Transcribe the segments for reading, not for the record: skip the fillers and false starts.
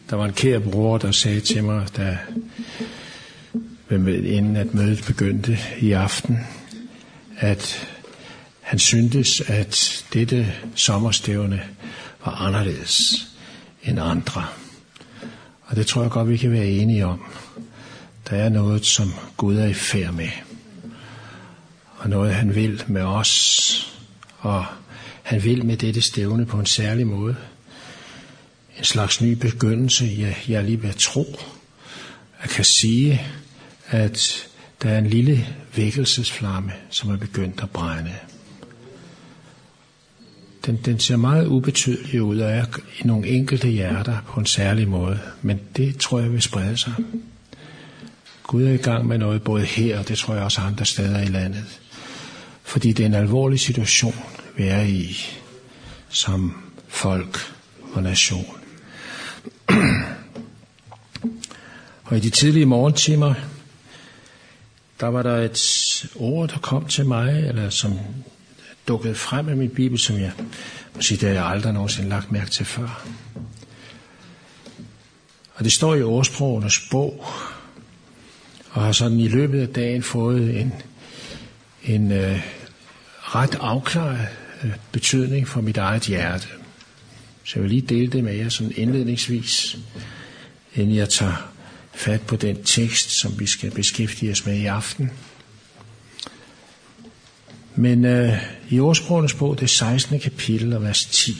Der var en kær bror, der sagde til mig, inden at mødet begyndte i aften, at han syntes, at dette sommerstævne var anderledes end andre. Og det tror jeg godt, vi kan være enige om. Der er noget, som Gud er i færd med. Og noget, han vil med os. Og han vil med dette stævne på en særlig måde. En slags ny begyndelse, jeg lige ved at tro. Jeg kan sige, at der er en lille vækkelsesflamme, som er begyndt at brænde. Den ser meget ubetydelig ud og er i nogle enkelte hjerter på en særlig måde. Men det tror jeg vil sprede sig. Gud er i gang med noget både her, og det tror jeg også andre steder i landet. Fordi det er en alvorlig situation, vi er i som folk og nation. Og i de tidlige morgentimer, der var der et ord, der kom til mig, eller som dukkede frem af min bibel, som jeg må sige, det har jeg aldrig nogensinde lagt mærke til før. Og det står i Ordsprogenes bog, og har sådan i løbet af dagen fået en ret afklaret betydning for mit eget hjerte. Så jeg vil lige dele det med jer sådan indledningsvis, inden jeg tager fat på den tekst, som vi skal beskæftige os med i aften. Men i Ordsprogenes bog, det 16. kapitel og vers 10,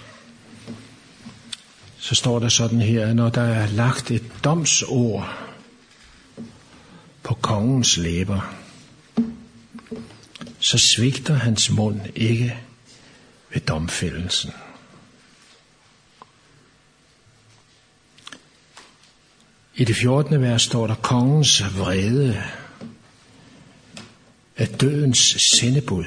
så står der sådan her, når der er lagt et domsord på kongens læber, så svigter hans mund ikke ved domfældelsen. I det 14. vers står der, kongens vrede er dødens sendebud.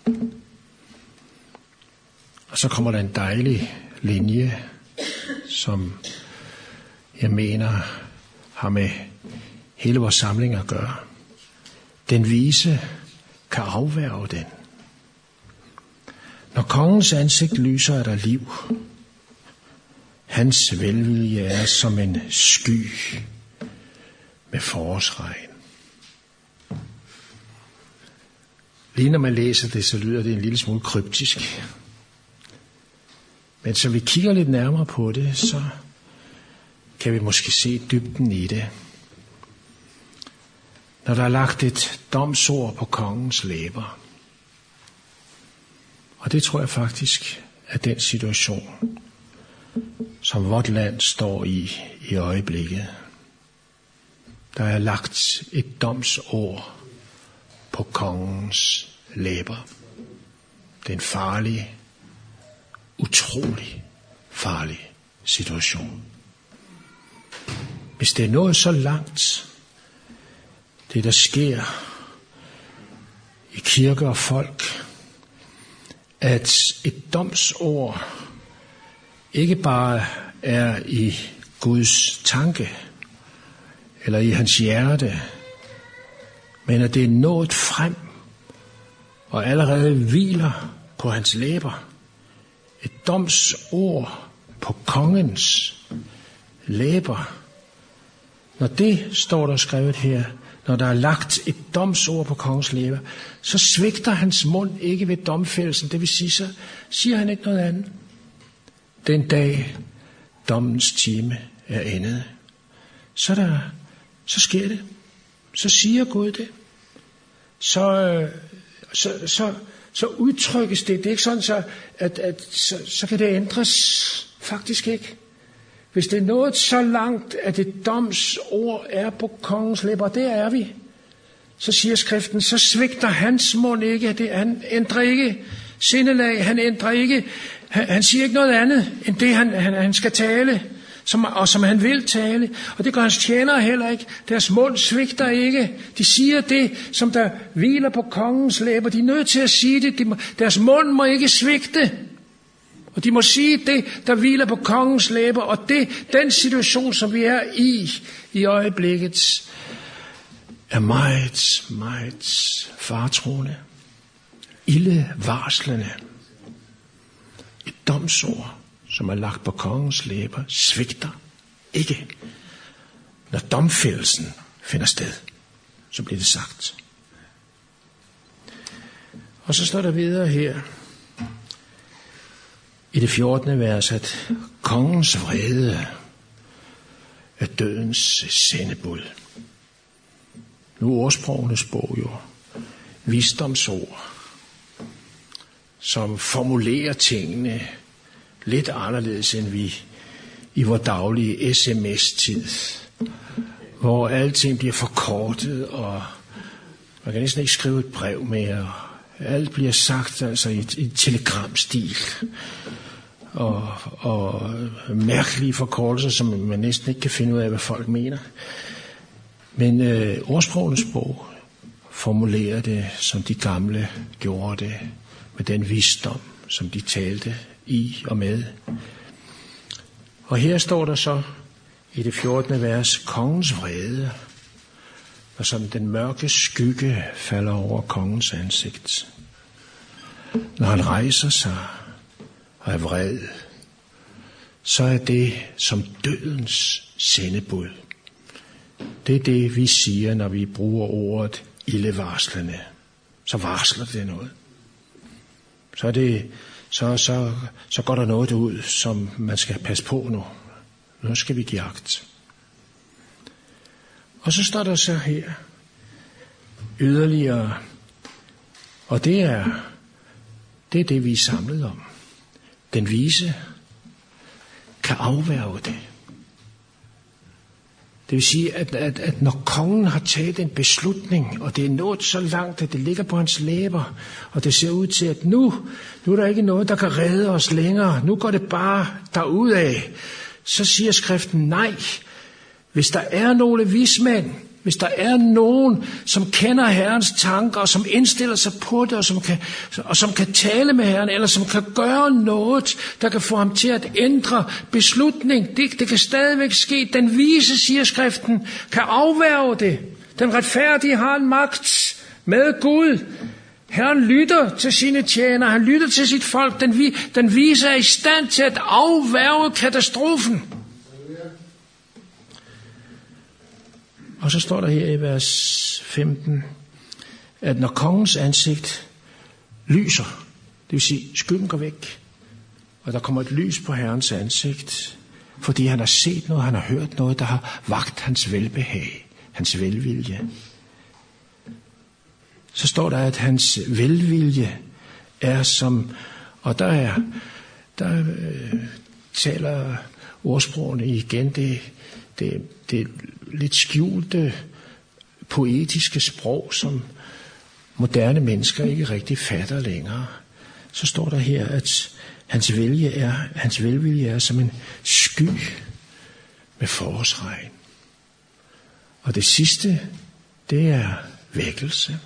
Og så kommer der en dejlig linje, som jeg mener har med hele vores samling at gøre. Den vise kan afværge den. Når kongens ansigt lyser, er der liv. Hans velvilje er som en sky med forårsregn. Lige når man læser det, så lyder det en lille smule kryptisk. Men så vi kigger lidt nærmere på det, så kan vi måske se dybden i det. Når der er lagt et domsord på kongens læber. Og det tror jeg faktisk er den situation, som vort land står i øjeblikket. Der er lagt et domsord på kongens læber. Det er en farlig, utrolig farlig situation. Hvis det er noget så langt, det der sker i kirker og folk, at et domsord ikke bare er i Guds tanke eller i hans hjerte, men at det er nået frem og allerede hviler på hans læber. Et domsord på kongens læber. Når det står der skrevet her, når der er lagt et domsord på kongens læber, så svigter hans mund ikke ved domfældelsen. Det vil sige, så siger han ikke noget andet. Den dag dommens time er endet, så sker det. Så siger Gud det. Så udtrykkes det. Det er ikke sådan, så kan det ændres. Faktisk ikke. Hvis det er nået så langt, at et domsord er på kongens læber, det er vi, så siger skriften, så svigter hans mund ikke. Han ændrer ikke sindelag. Han siger ikke noget andet, end det han skal tale, som han vil tale. Og det gør hans tjenere heller ikke. Deres mund svigter ikke. De siger det, som der hviler på kongens læber. De er nødt til at sige det. Deres mund må ikke svigte. Og de må sige det, der hviler på kongens læber. Og den situation, som vi er i øjeblikket, er meget, meget faretruende. Ildevarslende. Et domsord, som er lagt på kongens læber, svigter Ikke når domfældelsen finder sted, så bliver det sagt. Og så står der videre her i det 14. vers, at kongens vrede er dødens sendebud. Nu er ordsprogenes bog jo visdomsord, som formulerer tingene lidt anderledes end vi i vores daglige sms-tid, hvor alting bliver forkortet, og man kan næsten ikke skrive et brev mere. Alt bliver sagt altså i telegramstil, og mærkelige forkortelser, som man næsten ikke kan finde ud af, hvad folk mener. Men ordsprogenes bog formulerer det, som de gamle gjorde det, med den visdom, som de talte i og med. Og her står der så i det 14. vers, kongens vrede, og som den mørke skygge falder over kongens ansigt. Når han rejser sig og er vred, så er det som dødens sendebud. Det er det, vi siger, når vi bruger ordet ildevarslende. Så varsler det noget. Så går der noget ud, som man skal passe på nu. Nu skal vi give agt. Og så står der så her yderligere, og det er det, vi er samlet om. Den vise kan afværge det. Det vil sige, at når kongen har taget en beslutning, og det er nået så langt, at det ligger på hans læber, og det ser ud til, at nu er der ikke noget, der kan redde os længere. Nu går det bare derudad. Så siger skriften nej. Hvis der er nogle vismænd, hvis der er nogen, som kender Herrens tanker, og som indstiller sig på det, og som kan tale med Herren, eller som kan gøre noget, der kan få ham til at ændre beslutning, det kan stadigvæk ske. Den vise, siger skriften, kan afværge det. Den retfærdige har en magt med Gud. Herren lytter til sine tjenere, han lytter til sit folk. Den vise er i stand til at afværge katastrofen. Og så står der her i vers 15, at når kongens ansigt lyser, det vil sige skyggen går væk, og der kommer et lys på Herrens ansigt, fordi han har set noget, han har hørt noget, der har vakt hans velbehag, hans velvilje. Så står der, at hans velvilje er som, og der taler ordsprogene igen, det lidt skjulte poetiske sprog, som moderne mennesker ikke rigtig fatter længere. Så står der her, at hans velvilje er som en sky med forårsregn. Og det sidste, det er vækkelse.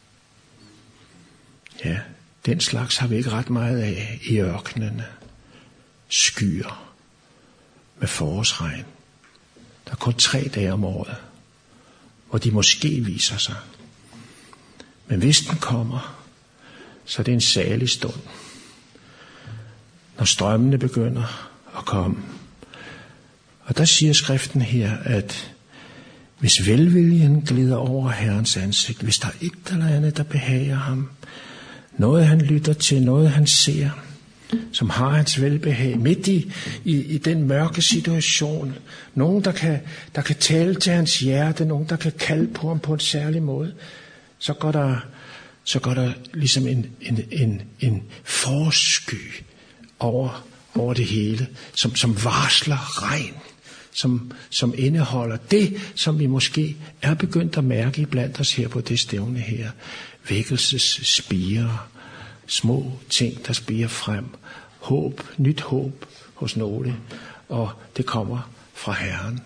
Ja, den slags har vi ikke ret meget af i ørkenene. Skyer med forårsregn. Der er kun 3 dage om året, hvor de måske viser sig. Men hvis den kommer, så er det en salig stund. Når strømmene begynder at komme. Og der siger skriften her, at hvis velviljen glider over Herrens ansigt, hvis der er et eller andet, der behager ham, noget han lytter til, noget han ser, som har hans velbehag midt i den mørke situation. Nogen, der kan tale til hans hjerte, nogen, der kan kalde på ham på en særlig måde. Så går der ligesom en forårssky over det hele, som varsler regn, som indeholder det, som vi måske er begyndt at mærke iblandt os her på det stævne her. Vækkelsesspirer, små ting, der spirer frem. Håb, nyt håb hos nogle, og det kommer fra Herren.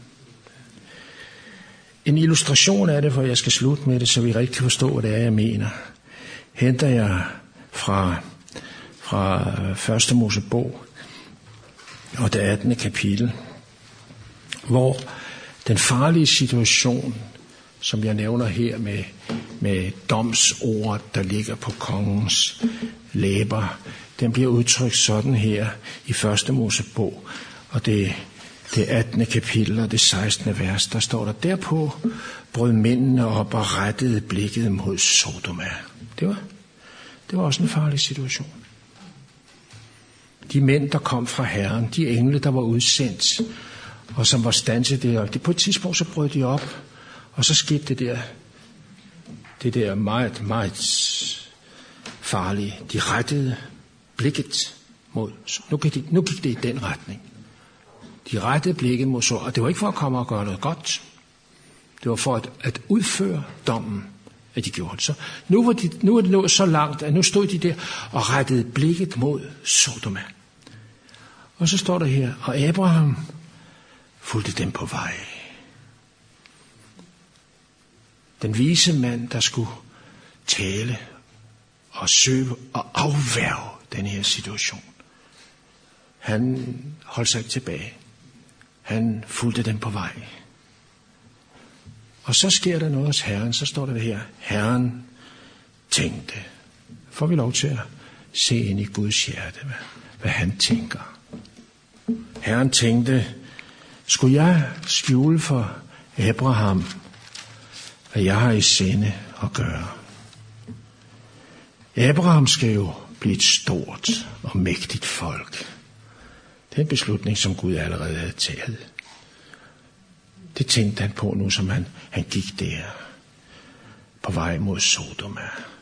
En illustration af det, for jeg skal slutte med det, så vi rigtig kan forstå, hvad det er, jeg mener, henter jeg fra 1. Mosebog og det 18. kapitel, hvor den farlige situation, som jeg nævner her med domsordet, der ligger på kongens læber, den bliver udtrykt sådan her i 1. Mosebog, og det det 18. kapitel og det 16. vers, der står der, derpå brød mændene op og rettede blikket mod Sodoma. Det var også en farlig situation. De mænd, der kom fra Herren, de engle, der var udsendt, og som var standset der, på et tidspunkt så brød de op, og så skete det der meget, meget farlige. De rettede blikket mod, nu gik det i den retning. De rettede blikket mod Sodoma, og det var ikke for at komme og gøre noget godt. Det var for at udføre dommen, at de gjorde det. Så nu var det nået så langt, at nu stod de der og rettede blikket mod Sodoma. Og så står der her, og Abraham fulgte dem på vej. Den vise mand, der skulle tale og søge og afværge den her situation. Han holdt sig ikke tilbage. Han fulgte dem på vej. Og så sker der noget hos Herren, så står der her, Herren tænkte. Får vi lov til at se ind i Guds hjerte, hvad han tænker. Herren tænkte, skulle jeg skjule for Abraham, hvad jeg har i sinde at gøre? Abraham skal jo blive et stort og mægtigt folk. Det er en beslutning, som Gud allerede havde taget. Det tænkte han på nu, som han gik der på vej mod Sodoma.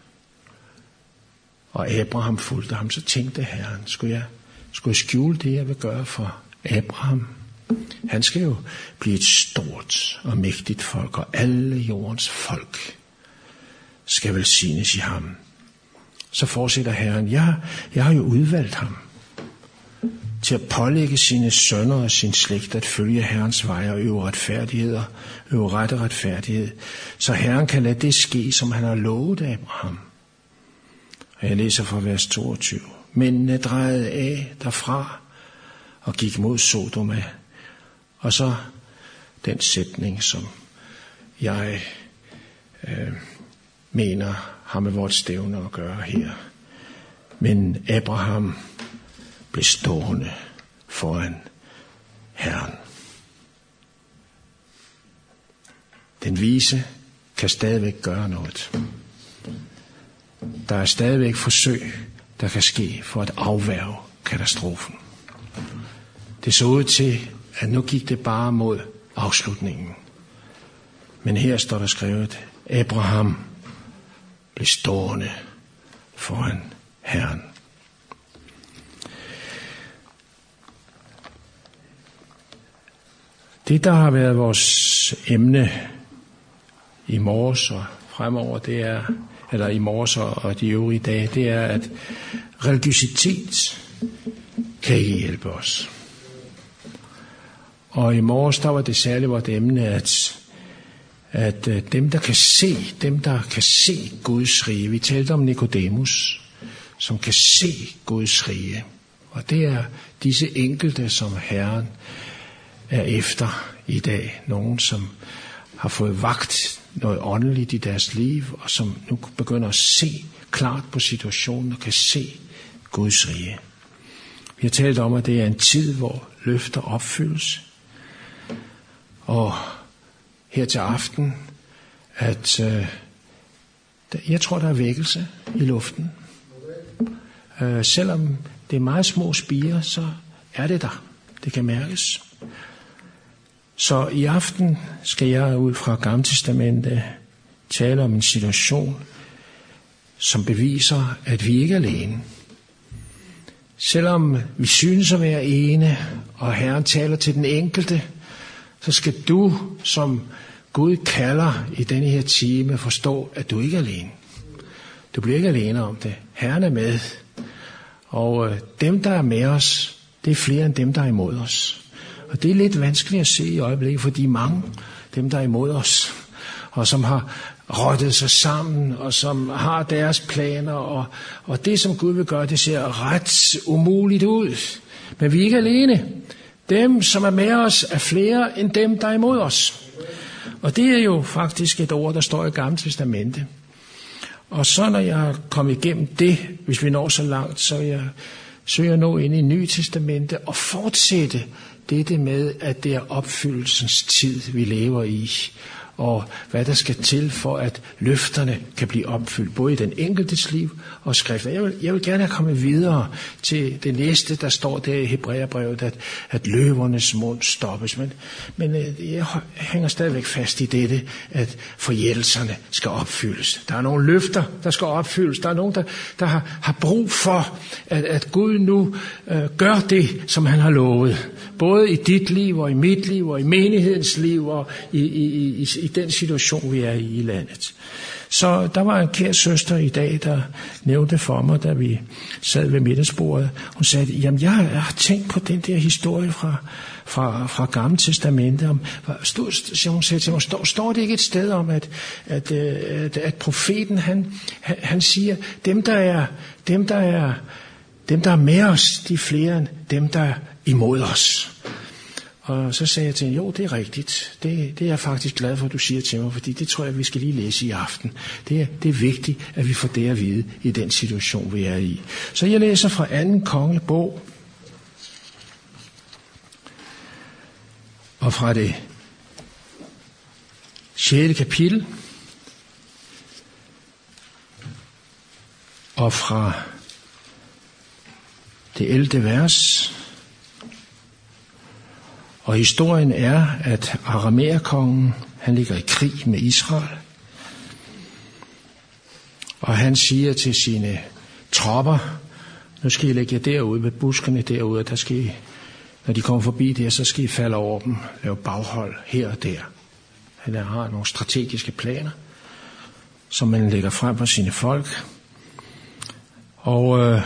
Og Abraham fulgte ham, så tænkte Herren, skulle jeg skjule det, jeg vil gøre for Abraham? Han skal jo blive et stort og mægtigt folk, og alle jordens folk skal velsignes i ham. Så fortsætter Herren, jeg har jo udvalgt ham til at pålægge sine sønner og sin slægt at følge Herrens veje og øve retfærdighed og øve ret og retfærdighed, så Herren kan lade det ske, som han har lovet Abraham. Og jeg læser fra vers 22. Mændene drejede af derfra og gik mod Sodoma. Og så den sætning, som jeg mener har med vores stævne at gøre her. Men Abraham blev stående foran Herren. Den vise kan stadigvæk gøre noget. Der er stadigvæk forsøg, der kan ske for at afværge katastrofen. Det så ud til, at nu gik det bare mod afslutningen. Men her står der skrevet, Abraham blev stående foran Herren. Det, der har været vores emne i morges og fremover, det er, eller i morges og de øvrige dage, det er, at religiøsitet kan ikke hjælpe os. Og i morges, der var det særligt vort emne, at dem, der kan se Guds rige, vi talte om Nikodemus, som kan se Guds rige, og det er disse enkelte, som Herren er efter i dag. Nogen, som har fået vagt noget åndeligt i deres liv, og som nu begynder at se klart på situationen og kan se Guds rige. Vi har talt om, at det er en tid, hvor løfter opfyldes. Og her til aften, at jeg tror, der er vækkelse i luften. Selvom det er meget små spirer, så er det der. Det kan mærkes. Så i aften skal jeg ud fra Gamle Testamentet tale om en situation, som beviser, at vi ikke er alene. Selvom vi synes at være ene, og Herren taler til den enkelte, så skal du, som Gud kalder i denne her time, forstå, at du ikke er alene. Du bliver ikke alene om det. Herren er med. Og dem, der er med os, det er flere end dem, der er imod os. Og det er lidt vanskeligt at se i øjeblikket, fordi mange, dem der er imod os, og som har rottet sig sammen, og som har deres planer, og det som Gud vil gøre, det ser ret umuligt ud. Men vi er ikke alene. Dem, som er med os, er flere end dem, der er imod os. Og det er jo faktisk et ord, der står i Gamle Testamentet. Og så når jeg er kommet igennem det, hvis vi når så langt, så jeg søger nå ind i Nye Testamentet og fortsætte dette med, at det er opfyldelsens tid, vi lever i, og hvad der skal til for, at løfterne kan blive opfyldt, både i den enkeltes liv og skriften. Jeg vil gerne have kommet videre til det næste, der står der i Hebræerbrevet, at løvernes mund stoppes. Men jeg hænger stadigvæk fast i dette, at forjættelserne skal opfyldes. Der er nogle løfter, der skal opfyldes. Der er nogen, der har brug for, at Gud nu gør det, som han har lovet. Både i dit liv, og i mit liv, og i menighedens liv, og i den situation, vi er i landet. Så der var en kær søster i dag, der nævnte for mig, da vi sad ved middagsbordet. Hun sagde, jamen jeg har tænkt på den der historie fra Gamle Testamentet. Hun sagde til mig, står det ikke et sted om, at profeten, han siger, dem der er med os, de er flere end dem, der er imod os. Og så sagde jeg til hende, jo, det er rigtigt. Det er jeg faktisk glad for, at du siger til mig, fordi det tror jeg, vi skal lige læse i aften. Det er vigtigt, at vi får det at vide i den situation, vi er i. Så jeg læser fra 2. kongebog, og fra det 6. kapitel, og fra det 11. vers. Og historien er, at Aramæerkongen, han ligger i krig med Israel. Og han siger til sine tropper, nu skal I lægge jer derude ved buskene derude, der skal I, når de kommer forbi der, så skal I falde over dem, lave baghold her og der. Han har nogle strategiske planer, som man lægger frem for sine folk. Og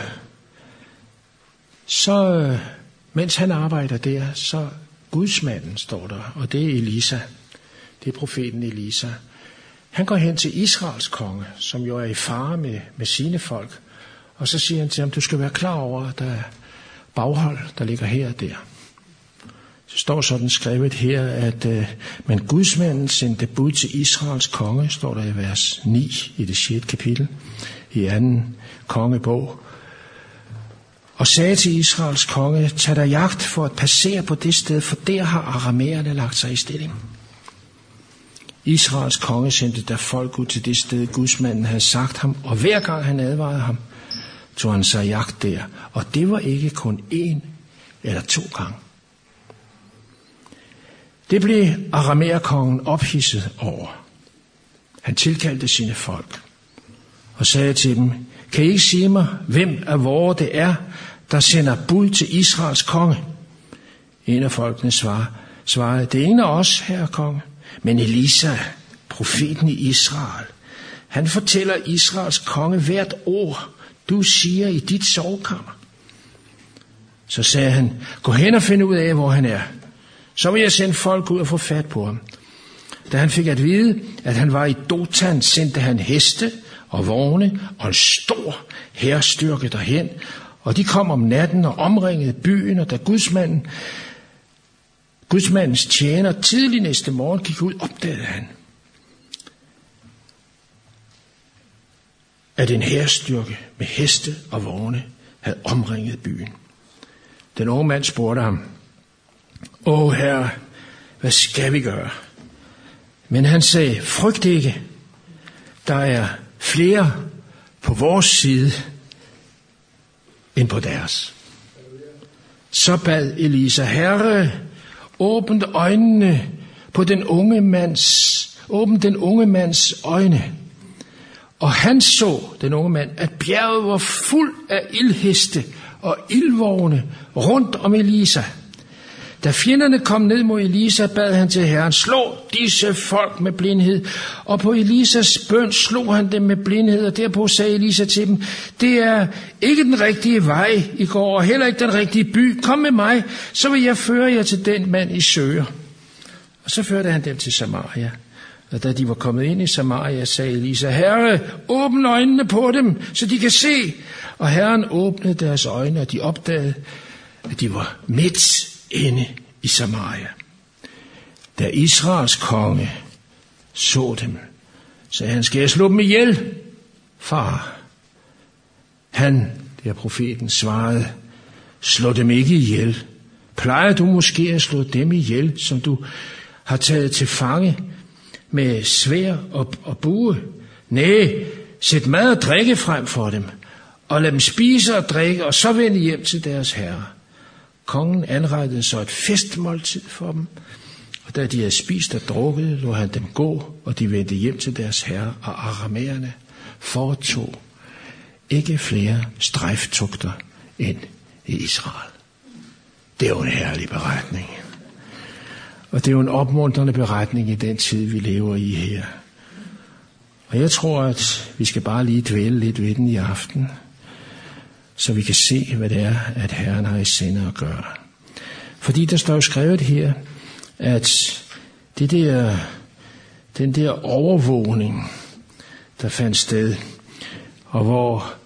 så mens han arbejder der, så Gudsmanden står der, og det er Elisa. Det er profeten Elisa. Han går hen til Israels konge, som jo er i fare med sine folk. Og så siger han til ham, du skal være klar over, at der er baghold, der ligger her og der. Så står sådan skrevet her, at men Gudsmanden sendte bud til Israels konge, står der i vers 9 i det 6. kapitel, i 2. kongebog. Og sagde til Israels konge, tag dig jagt for at passere på det sted, for der har aramæerne lagt sig i stilling. Israels konge sendte der folk ud til det sted, Gudsmanden havde sagt ham, og hver gang han advarede ham, tog han sig jagt der. Og det var ikke kun 1 eller 2 gange. Det blev aramæerkongen ophidset over. Han tilkaldte sine folk og sagde til dem, kan I ikke sige mig, hvem af vore det er, der sender bud til Israels konge? En af folkene svarede, det er ingen af os, herre konge, men Elisa, profeten i Israel. Han fortæller Israels konge hvert ord, du siger i dit sovekammer. Så sagde han, gå hen og find ud af, hvor han er. Så vil jeg sende folk ud og få fat på ham. Da han fik at vide, at han var i Dotan, sendte han heste og vogne og en stor hærstyrke derhen, og de kom om natten og omringede byen, og da Gudsmandens tjener tidlig næste morgen gik ud, opdagede han, at en hærstyrke med heste og vogne havde omringet byen. Den unge mand spurgte ham, herre, hvad skal vi gøre? Men han sagde, frygt ikke, der er flere på vores side end på deres. Så bad Elisa, herre, åbn den unge mands øjne. Og han så, den unge mand, at bjerget var fuld af ildheste og ildvogne rundt om Elisa. Da fjenderne kom ned mod Elisa, bad han til Herren, slå disse folk med blindhed. Og på Elisas bøn slog han dem med blindhed, og derpå sagde Elisa til dem, det er ikke den rigtige vej, I går, og heller ikke den rigtige by. Kom med mig, så vil jeg føre jer til den mand, I søger. Og så førte han dem til Samaria. Og da de var kommet ind i Samaria, sagde Elisa, Herre, åbn øjnene på dem, så de kan se. Og Herren åbnede deres øjne, og de opdagede, at de var midt inde i Samaria. Da Israels konge så dem, sagde han, skal jeg slå dem ihjel, far? Han, det er profeten, svarede, slå dem ikke ihjel, Plejer du måske at slå dem ihjel, som du har taget til fange med sværd og bue? Næh, sæt mad og drikke frem for dem, og lad dem spise og drikke, og så vende hjem til deres herre. Kongen anrettede så et festmåltid for dem, og da de havde spist og drukket, lod han dem gå, og de vendte hjem til deres herre, og aramæerne foretog ikke flere strejftugter end i Israel. Det er jo en herlig beretning. Og det er jo en opmuntrende beretning i den tid, vi lever i her. Og jeg tror, at vi skal bare lige dvæle lidt ved den i aften, så vi kan se, hvad det er, at Herren har i sinde at gøre. Fordi der står jo skrevet her, at den der overvågning, der fandt sted, og hvor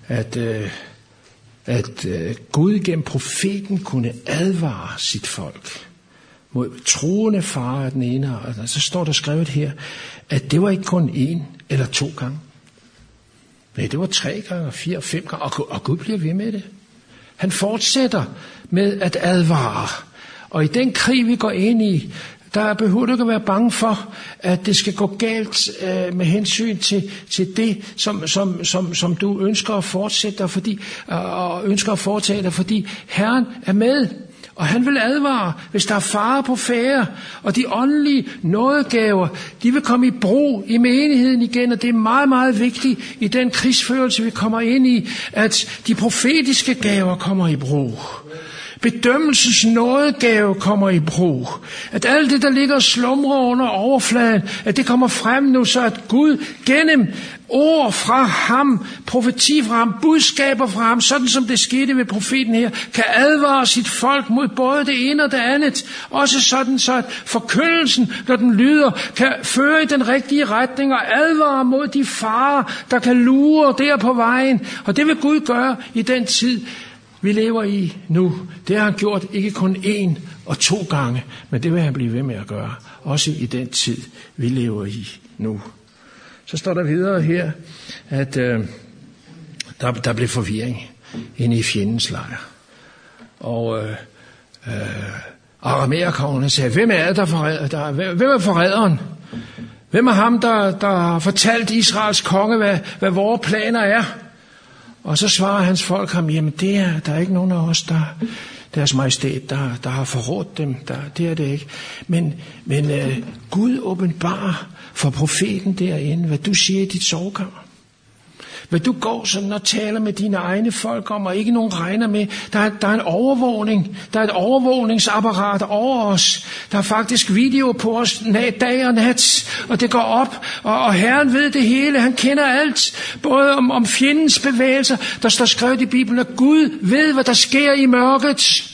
at Gud gennem profeten kunne advare sit folk mod truende farer af den ene art. Så står der skrevet her, at det var ikke kun 1 eller 2 gange. Nej, det var 3 gange, 4 og 5 gange, og Gud bliver ved med det. Han fortsætter med at advare. Og i den krig, vi går ind i, der behøver du ikke at være bange for, at det skal gå galt med hensyn til det, som du ønsker at fortsætte, og ønsker at foretage dig, fordi Herren er med. Og han vil advare, hvis der er fare på færde, og de åndelige nådegaver, de vil komme i brug i menigheden igen, og det er meget, meget vigtigt i den krigsførelse, vi kommer ind i, at de profetiske gaver kommer i brug. Bedømmelsens nådegave kommer i brug. At alt det, der ligger og slumrer under overfladen, at det kommer frem nu, så at Gud gennem ord fra ham, profeti fra ham, budskaber fra ham, sådan som det skete ved profeten her, kan advare sit folk mod både det ene og det andet. Også sådan, så at forkyndelsen, når den lyder, kan føre i den rigtige retning og advare mod de farer, der kan lure der på vejen. Og det vil Gud gøre i den tid, vi lever i nu. Det har han gjort ikke kun 1 og 2 gange, men det vil han blive ved med at gøre. Også i den tid, vi lever i nu. Så står der videre her, at der blev forvirring inde i fjendens lejr. Og aramæerkongerne sagde, hvem er forræderen? Hvem er ham, der har fortalt Israels konge, hvad vores planer er? Og så svarer hans folk ham, jamen der er ikke nogen af os, deres majestæt, der har forrådt dem. Det er det ikke. Men Gud åbenbarer for profeten derinde, hvad du siger i dit sovekammer. Hvad du går sådan og taler med dine egne folk om, og ikke nogen regner med. Der er en overvågning. Der er et overvågningsapparat over os. Der er faktisk video på os dag og nat. Og det går op, og Herren ved det hele. Han kender alt. Både om fjendens bevægelser. Der står skrevet i Bibelen, at Gud ved, hvad der sker i mørket.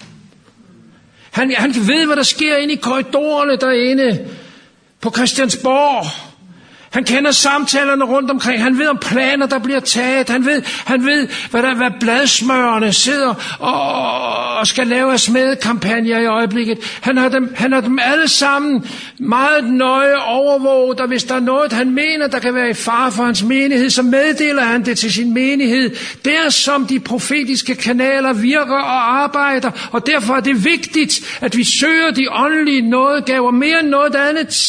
Han ved, hvad der sker inde i korridorerne derinde på Christiansborg. Han kender samtalerne rundt omkring. Han ved om planer, der bliver taget. Han ved hvad bladsmørerne sidder og skal lave af smedekampagner i øjeblikket. Han har dem alle sammen meget nøje overvåget, og hvis der er noget, han mener, der kan være i fare for hans menighed, så meddeler han det til sin menighed. Der som de profetiske kanaler virker og arbejder, og derfor er det vigtigt, at vi søger de åndelige nådegaver mere end noget andet.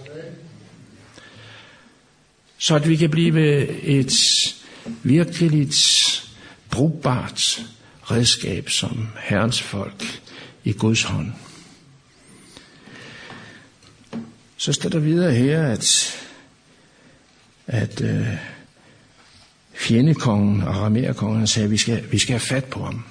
Så at vi kan blive et virkeligt brugbart redskab som Herrens folk i Guds hånd. Så står der videre her, at fjendekongen, aramæerkongen, sagde, at vi skal have fat på ham.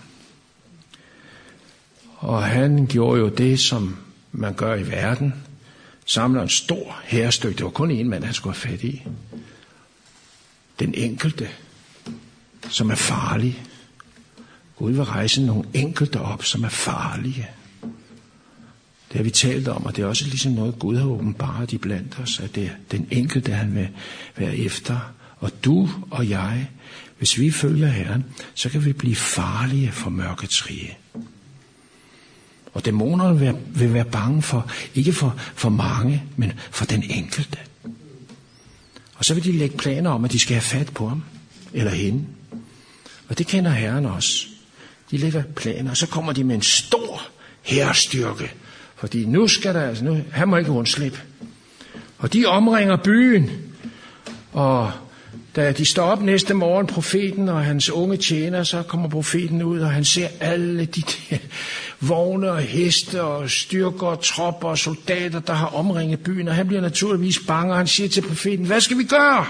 Og han gjorde jo det, som man gør i verden. Samler en stor hærstykke. Det var kun en mand, han skulle have fat i. Den enkelte, som er farlig. Gud vil rejse nogle enkelte op, som er farlige. Det har vi talt om, og det er også ligesom noget, Gud har åbenbaret iblandt os, at det er den enkelte, han vil være efter. Og du og jeg, hvis vi følger Herren, så kan vi blive farlige for mørkets rige. Og dæmonerne vil være bange for, ikke for mange, men for den enkelte. Og så vil de lægge planer om, at de skal have fat på ham, eller hende. Og det kender Herren også. De lægger planer, og så kommer de med en stor hærstyrke. Fordi nu skal der, altså nu, han må ikke undslippe. Og de omringer byen, og da de står op næste morgen, profeten og hans unge tjener, så kommer profeten ud, og han ser alle de der vogne og heste og styrker og tropper og soldater, der har omringet byen, og han bliver naturligvis bange, og han siger til profeten, hvad skal vi gøre?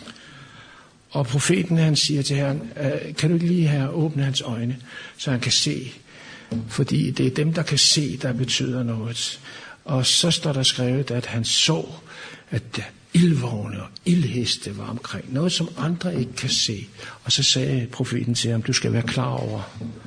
Og profeten, han siger til Herren, kan du ikke lige her åbne hans øjne, så han kan se? Fordi det er dem, der kan se, der betyder noget. Og så står der skrevet, at han så, at ildvogne og ildheste var omkring. Noget, som andre ikke kan se. Og så sagde profeten til ham, du skal være klar over,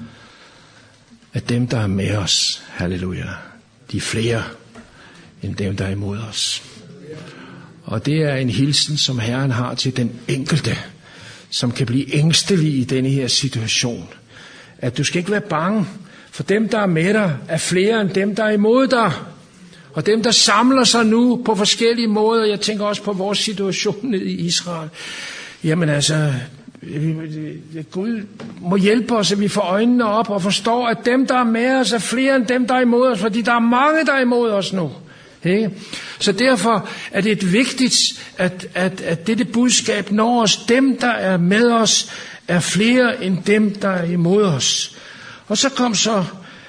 at dem, der er med os, halleluja, de er flere end dem, der er imod os. Og det er en hilsen, som Herren har til den enkelte, som kan blive ængstelig i denne her situation. At du skal ikke være bange, for dem, der er med dig, er flere end dem, der er imod dig. Og dem, der samler sig nu på forskellige måder, jeg tænker også på vores situation i Israel. Jamen altså, Gud må hjælpe os, at vi får øjnene op og forstår, at dem, der er med os, er flere end dem, der er imod os. Fordi der er mange, der er imod os nu. Ikke? Så derfor er det vigtigt, at dette budskab når os. Dem, der er med os, er flere end dem, der er imod os. Og så kom så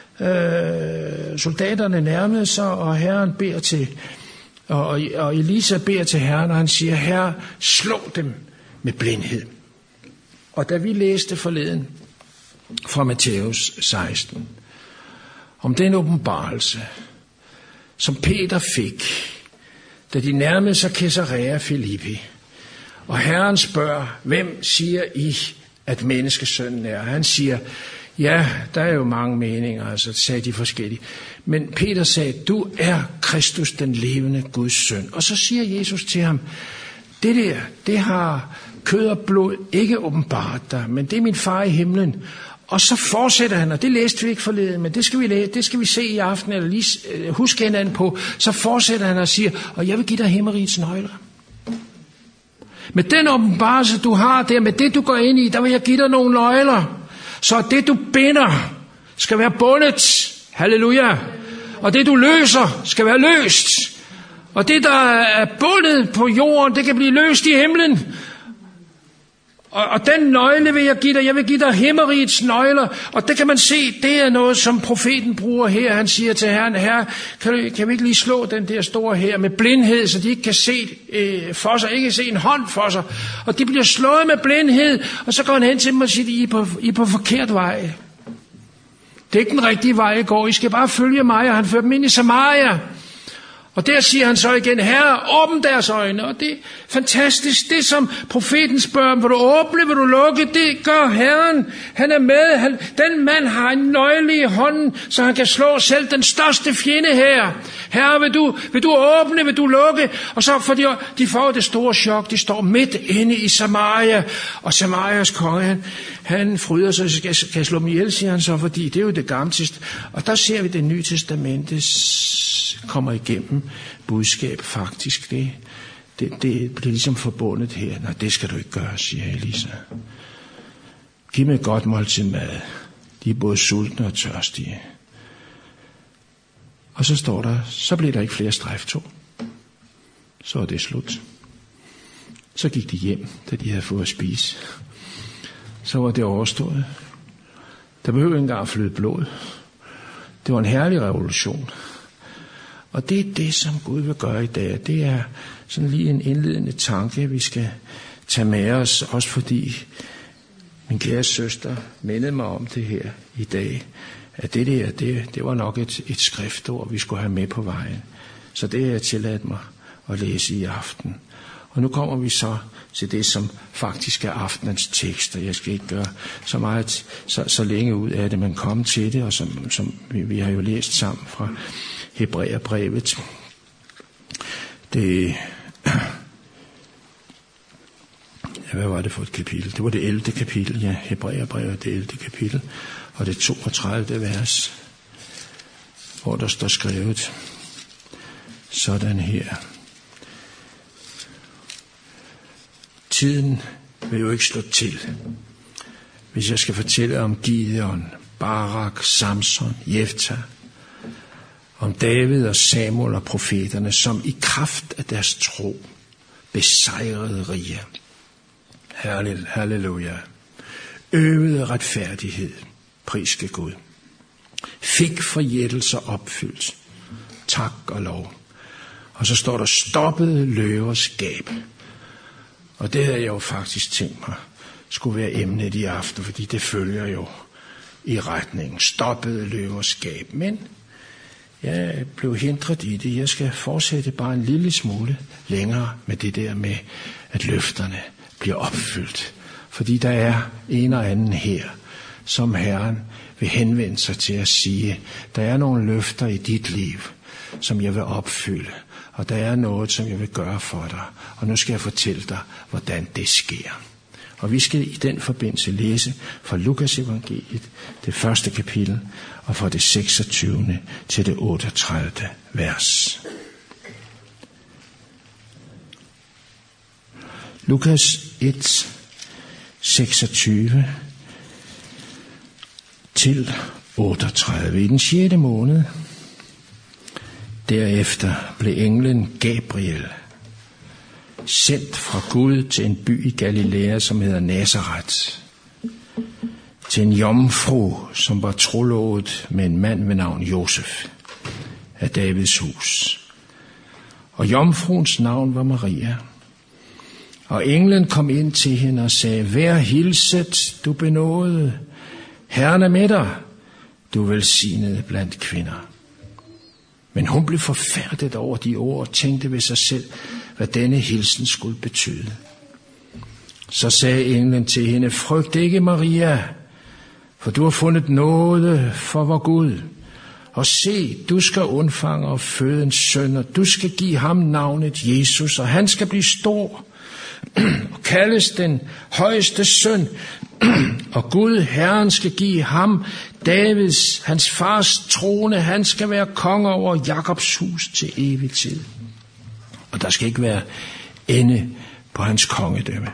soldaterne nærmede sig, og Herren beder til, og Elisa beder til Herren, og han siger, Herre, slå dem med blindhed. Og da vi læste forleden fra Matthæus 16, om den åbenbarelse, som Peter fik, da de nærmede sig Caesarea Philippi, og Herren spørger, hvem siger I, at menneskesønnen er? Han siger, ja, der er jo mange meninger, altså sagde de forskellige. Men Peter sagde, du er Kristus, den levende Guds søn. Og så siger Jesus til ham, det har kød og blod ikke åbenbart dig, men det er min far i himlen. Og så fortsætter han, og det læste vi ikke forleden, men det skal vi læse, det skal vi se i aften, eller lige huske hinanden på. Så fortsætter han og siger, og jeg vil give dig himmerigets nøgler. Med den åbenbarelse, du har der, med det du går ind i, der vil jeg give dig nogle nøgler. Så det du binder, skal være bundet. Halleluja. Og det du løser, skal være løst. Og det der er bundet på jorden, det kan blive løst i himlen. Og den nøgle vil jeg give dig. Jeg vil give dig himmerigets nøgler. Og det kan man se, det er noget, som profeten bruger her. Han siger til Herren, Herre, kan vi ikke lige slå den der store her med blindhed, så de ikke kan se for sig, ikke se en hånd for sig. Og de bliver slået med blindhed, og så går han hen til dem og siger, I er på forkert vej. Det er ikke den rigtige vej, I går. I skal bare følge mig, og han fører dem ind i Samaria. Og der siger han så igen, Herre, åbn deres øjne. Og det er fantastisk. Det som profeten spørger, vil du åbne, vil du lukke? Det gør Herren. Han er med. Den mand har en nøgle i hånden, så han kan slå selv den største fjende her. Herre, vil du åbne, vil du lukke? Og så får de får det store chok. De står midt inde i Samaria. Og Samarias konge, han fryder sig, skal slå dem ihjel, siger han så, fordi det er jo det gamle. Og der ser vi det nye testamente kommer igennem budskab faktisk. Det bliver ligesom forbundet her. Nej, det skal du ikke gøre, siger Elisa. Giv mig et godt måltid mad. De er både sultne og tørstige. Og så står der, så blev der ikke flere strejftog. Så er det slut. Så gik de hjem, da de havde fået at spise. Så var det overstået. Der behøvede ikke engang flyde blod. Det var en herlig revolution. Og det er det, som Gud vil gøre i dag. Det er sådan lige en indledende tanke, vi skal tage med os. Også fordi min kære søster mindede mig om det her i dag. At det var nok et skriftord, vi skulle have med på vejen. Så det har jeg tilladt mig at læse i aften. Og nu kommer vi så til det, som faktisk er aftenens tekster. Jeg skal ikke gøre så meget, så længe ud af det, men komme til det, og som vi har jo læst sammen fra Hebræerbrevet. Hvad var det for et kapitel? Det var det 11. kapitel, ja. Hebræerbrevet, det 11. kapitel. Og det 32. vers, hvor der står skrevet sådan her. Tiden vil jo ikke slå til, hvis jeg skal fortælle om Gideon Barak, Samson, Jefta, om David og Samuel og profeterne, som i kraft af deres tro besejrede rige. Halleluja. Øvede retfærdighed, priske Gud. Fik forjættelser opfyldt. Tak og lov. Og så står der stoppede løvers gab. Og det havde jeg jo faktisk tænkt mig skulle være emnet i aften, fordi det følger jo i retningen. Stoppede løvers gab. Men jeg blev hindret i det. Jeg skal fortsætte bare en lille smule længere med det der med, at løfterne bliver opfyldt. Fordi der er en og anden her, som Herren vil henvende sig til at sige, der er nogle løfter i dit liv, som jeg vil opfylde. Og der er noget, som jeg vil gøre for dig. Og nu skal jeg fortælle dig, hvordan det sker. Og vi skal i den forbindelse læse fra Lukas evangeliet, det første kapitel, og fra det 26. til det 38. vers. Lukas 1, 26 til 38. I den 6. måned, derefter blev englen Gabriel sendt fra Gud til en by i Galilea, som hedder Nazaret, til en jomfru, som var trolovet med en mand ved navn Josef af Davids hus. Og jomfruens navn var Maria. Og englen kom ind til hende og sagde, vær hilset, du benådede, Herren er med dig, du velsignede blandt kvinder. Men hun blev forfærdet over de ord og tænkte ved sig selv, hvad denne hilsen skulle betyde. Så sagde englen til hende, frygt ikke, Maria, for du har fundet nåde for vor Gud. Og se, du skal undfange og føde en søn, og du skal give ham navnet Jesus, og han skal blive stor og kaldes den højeste søn. Og Gud, Herren, skal give ham Davids, hans fars trone. Han skal være konge over Jakobs hus til evig tid. Og der skal ikke være ende på hans kongedømme.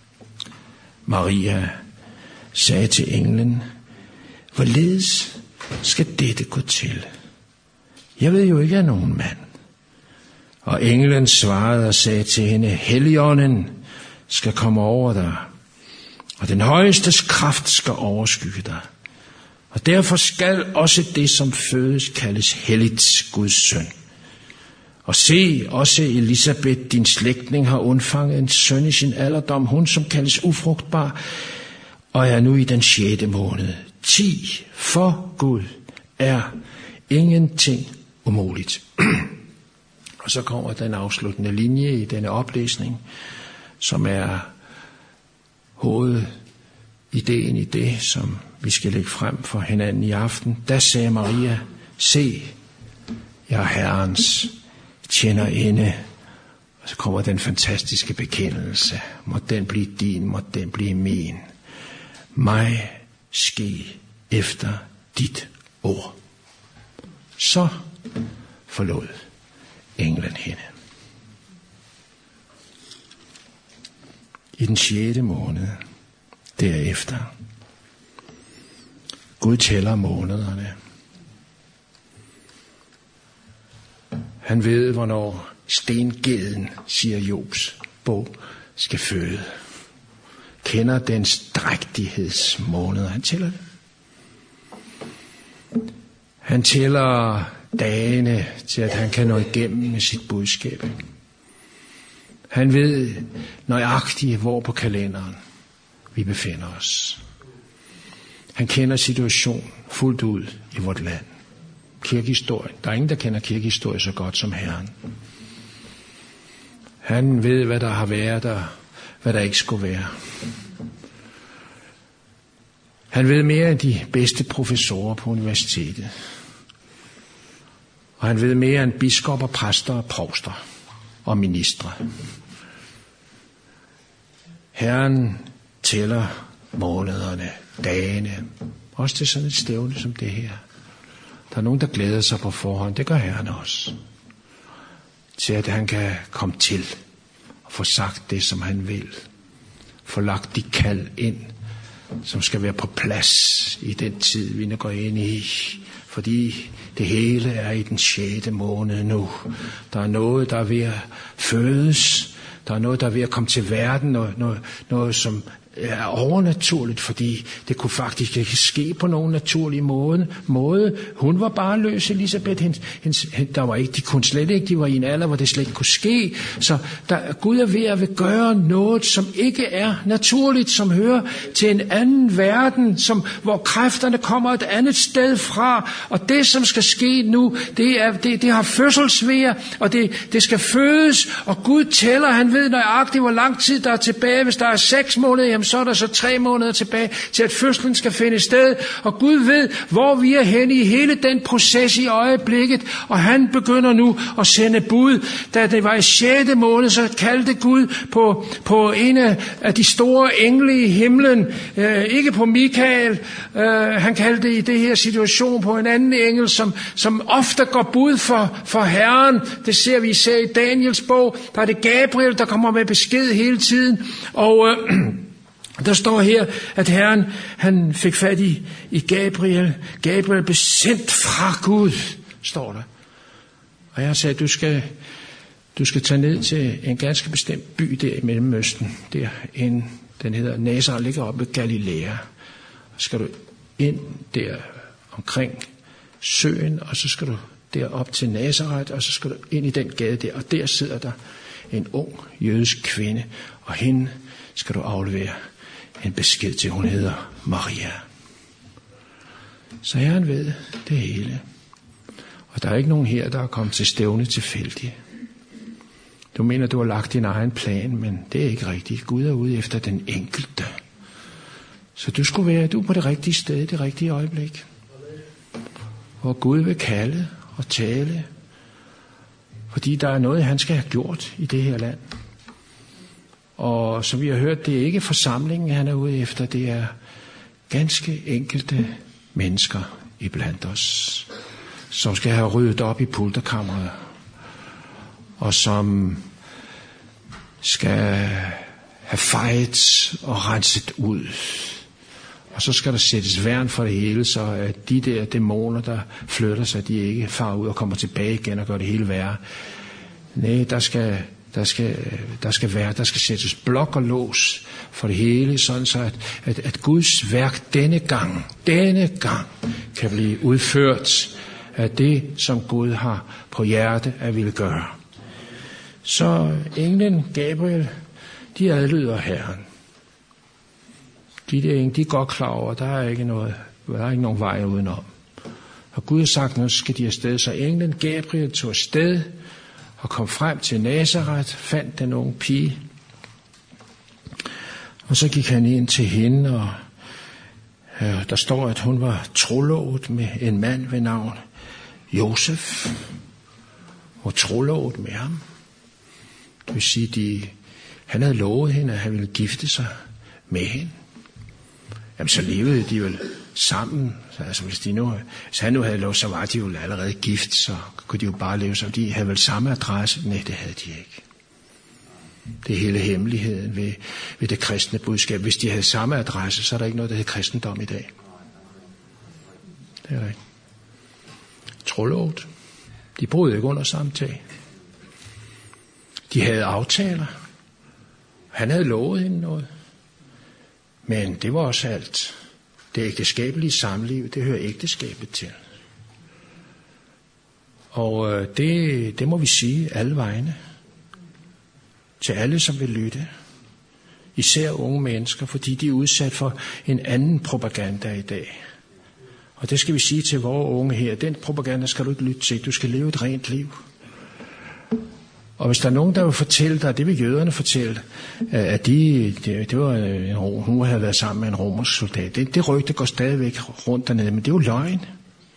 Maria sagde til englen, hvorledes skal dette gå til? Jeg ved jo ikke af nogen mand. Og englen svarede og sagde til hende, Helligånden skal komme over dig, og den højestes kraft skal overskygge dig. Og derfor skal også det, som fødes, kaldes helligt Guds søn. Og se, også Elisabeth, din slægtning, har undfanget en søn i sin alderdom, hun som kaldes ufrugtbar, og er nu i den 6. måned. 10 for Gud er ingenting umuligt. Og så kommer den afsluttende linje i denne oplæsning, som er hovedideen i det, som vi skal lægge frem for hinanden i aften. Da sagde Maria, se, jeg er Herrens tjenerinde. Og så kommer den fantastiske bekendelse. Må den blive din, må den blive min. Mig ske efter dit ord. Så forlod englen hende. I den 6. måned derefter. Gud tæller månederne. Han ved, hvornår stengeden, siger Jobs bog, skal føde. Kender dens drægtighedsmåneder. Han tæller det. Han tæller dagene til, at han kan nå igennem med sit budskab. Han ved nøjagtigt, hvor på kalenderen vi befinder os. Han kender situationen fuldt ud i vort land. Kirkehistorien. Der er ingen, der kender kirkehistorie så godt som Herren. Han ved, hvad der har været og hvad der ikke skulle være. Han ved mere end de bedste professorer på universitetet. Og han ved mere end biskopper, præster og provster og ministre. Herren tæller månederne, dagene, også til sådan et stævne som det her. Der er nogen, der glæder sig på forhånd. Det gør Herren også. Til at han kan komme til og få sagt det, som han vil. Få lagt de kald ind, som skal være på plads i den tid, vi nu går ind i. Fordi det hele er i den 6. måned nu. Der er noget, der er ved at fødes. Der er noget, der er ved at komme til verden. Noget som er overnaturligt, fordi det kunne faktisk ikke ske på nogen naturlig måde. Hun var bare løs, Elisabeth. Der var ikke, de kunne slet ikke, de var i en alder, hvor det slet ikke kunne ske. Så Gud er ved at gøre noget, som ikke er naturligt, som hører til en anden verden, hvor kræfterne kommer et andet sted fra. Og det, som skal ske nu, det har fødselsvejr, og det skal fødes. Og Gud tæller, han ved nøjagtigt, hvor lang tid der er tilbage. Hvis der er 6 måneder, jamen så er der så 3 måneder tilbage til, at fødslen skal finde sted. Og Gud ved, hvor vi er henne i hele den proces i øjeblikket. Og han begynder nu at sende bud. Da det var i 6. måned, så kaldte Gud på en af de store engle i himlen. Ikke på Mikael. Han kaldte i det her situation på en anden engel, som ofte går bud for Herren. Det ser vi især i Daniels bog. Der er det Gabriel, der kommer med besked hele tiden. Og der står her, at Herren, han fik fat i Gabriel. Gabriel blev sendt fra Gud, står der. Og jeg sagde, du skal tage ned til en ganske bestemt by der i Mellemøsten. Den hedder Nazareth, ligger oppe ved Galilea. Og så skal du ind der omkring søen, og så skal du derop til Nazareth, og så skal du ind i den gade der. Og der sidder der en ung jødisk kvinde, og hende skal du aflevere en besked til. Hun hedder Maria. Så Herren ved det hele. Og der er ikke nogen her, der er kommet til stævne tilfældigt. Du mener, du har lagt din egen plan, men det er ikke rigtigt. Gud er ude efter den enkelte. Så du er på det rigtige sted i det rigtige øjeblik. Hvor Gud vil kalde og tale. Fordi der er noget, han skal have gjort i det her land. Og som vi har hørt, det er ikke forsamlingen, han er ude efter. Det er ganske enkelte mennesker iblandt os, som skal have ryddet op i pulterkammeret, og som skal have fejet og renset ud. Og så skal der sættes værn for det hele, så at de der dæmoner, der flytter sig, de ikke farer ud og kommer tilbage igen og gør det hele værre. Nej, der skal sættes blok og lås for det hele, sådan så at Guds værk denne gang kan blive udført af det, som Gud har på hjerte at ville gøre. Så englen Gabriel, de adlyder Herren. De er godt klar over, der er ikke nogen vej udenom. Og Gud har sagt, nu skal de afsted. Så englen Gabriel tog afsted og kom frem til Nazareth, fandt den unge pige. Og så gik han ind til hende, og der står, at hun var trolovet med en mand ved navn Josef. Og trolovet med ham. Det vil sige, han havde lovet hende, at han ville gifte sig med hende. Jamen, så levede de vel sammen. Altså, hvis han nu havde lov, så var de jo allerede gift, så kunne de jo bare leve som de havde vel samme adresse. Nej, det havde de ikke. Det er hele hemmeligheden ved det kristne budskab. Hvis de havde samme adresse, så er der ikke noget, der hedder kristendom i dag. Det er rigtigt. Trolovet. De boede ikke under samme tag. De havde aftaler. Han havde lovet hende noget. Men det var også alt. Det ægteskabelige samliv, det hører ægteskabet til. Og det må vi sige alle vegne. Til alle, som vil lytte. Især unge mennesker, fordi de er udsat for en anden propaganda i dag. Og det skal vi sige til vores unge her. Den propaganda skal du ikke lytte til. Du skal leve et rent liv. Og hvis der er nogen, der vil fortælle dig, det vil jøderne fortælle, at det var hun havde været sammen med en romersk soldat. Det rygte går stadigvæk rundt dernede, men det er jo løgn.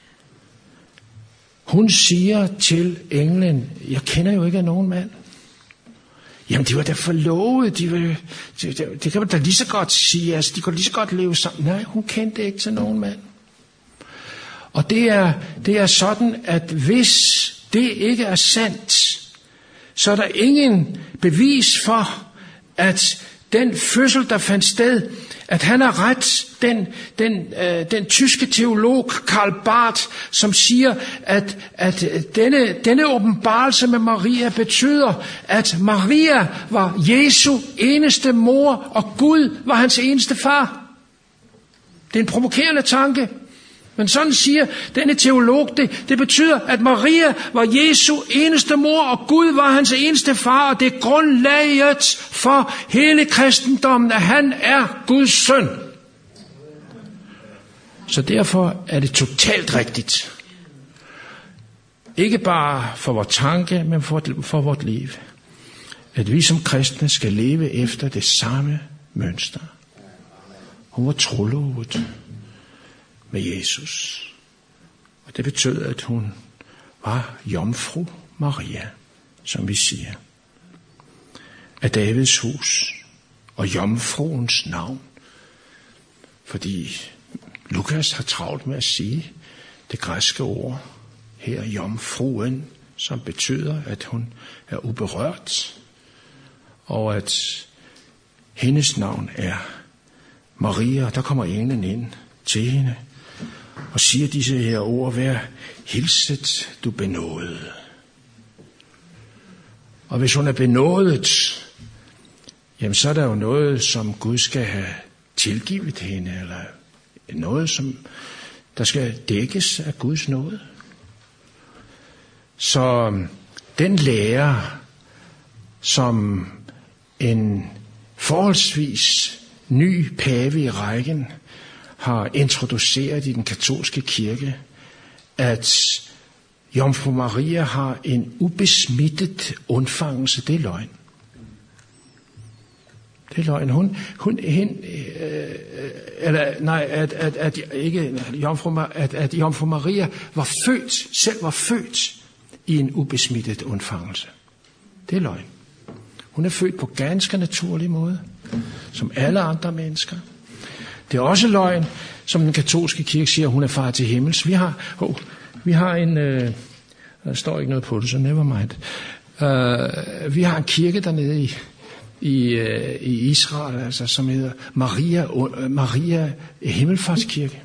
Hun siger til englen, jeg kender jo ikke af nogen mand. Jamen, de var da forlovet. Det kan man da lige så godt sige. Altså, de kunne lige så godt leve sammen. Nej, hun kendte ikke til nogen mand. Og det er sådan, at hvis det ikke er sandt, så er der ingen bevis for, at den fødsel, der fandt sted, at han har ret, den tyske teolog Karl Barth, som siger, at denne åbenbarelse med Maria betyder, at Maria var Jesu eneste mor, og Gud var hans eneste far. Det er en provokerende tanke. Men sådan siger denne teolog, det betyder, at Maria var Jesu eneste mor, og Gud var hans eneste far, og det er grundlaget for hele kristendommen, at han er Guds søn. Så derfor er det totalt rigtigt. Ikke bare for vores tanke, men for vort liv. At vi som kristne skal leve efter det samme mønster. Hun var trolovet med Jesus. Og det betød, at hun var jomfru Maria, som vi siger. Af Davids hus og jomfruens navn. Fordi Lukas har travlt med at sige det græske ord her, jomfruen, som betyder, at hun er uberørt, og at hendes navn er Maria. Der kommer englen ind til hende og siger disse her ord: vær hilset, du benådede. Og hvis hun er benådet, jamen så er der jo noget, som Gud skal have tilgivet hende, eller noget, som der skal dækkes af Guds nåde. Så den lære, som en forholdsvis ny pave i rækken har introduceret i den katolske kirke, at Jomfru Maria har en ubesmittet undfangelse, det er løgn. Det er løgn. At Jomfru Maria selv var født i en ubesmittet undfangelse. Det er løgn. Hun er født på ganske naturlig måde, som alle andre mennesker. Det er også løgn, som den katolske kirke siger, hun er far til himmels. Vi har en, der står ikke noget på det, så never mind. Vi har en kirke dernede i Israel, altså, som hedder Maria Himmelfartskirke.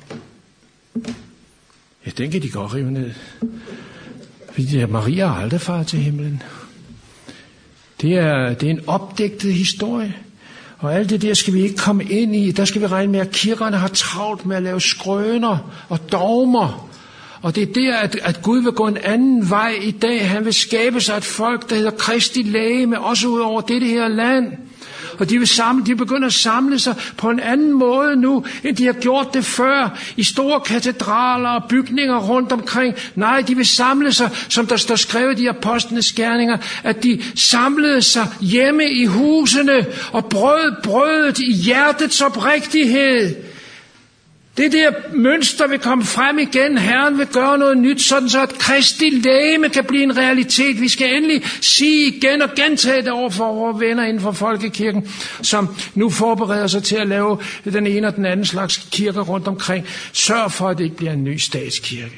Ja, den kan de godt rive ned. Fordi Maria har aldrig far til himlen. Det er en opdigtet historie. Og alt det der skal vi ikke komme ind i. Der skal vi regne med, at kirkerne har travlt med at lave skrøner og dogmer. Og det er der, at Gud vil gå en anden vej i dag. Han vil skabe sig et folk, der hedder Kristi legeme, også ud over dette her land. Og de begynder at samle sig på en anden måde nu, end de har gjort det før, i store katedraler og bygninger rundt omkring. Nej, de vil samle sig, som der står skrevet i apostlenes gerninger, at de samlede sig hjemme i husene og brød brødet i hjertets oprigtighed. Det der mønster vil komme frem igen. Herren vil gøre noget nyt, sådan så at Kristi legeme kan blive en realitet. Vi skal endelig sige igen og gentage det over for vores venner inden for folkekirken, som nu forbereder sig til at lave den ene og den anden slags kirker rundt omkring. Sørg for, at det ikke bliver en ny statskirke.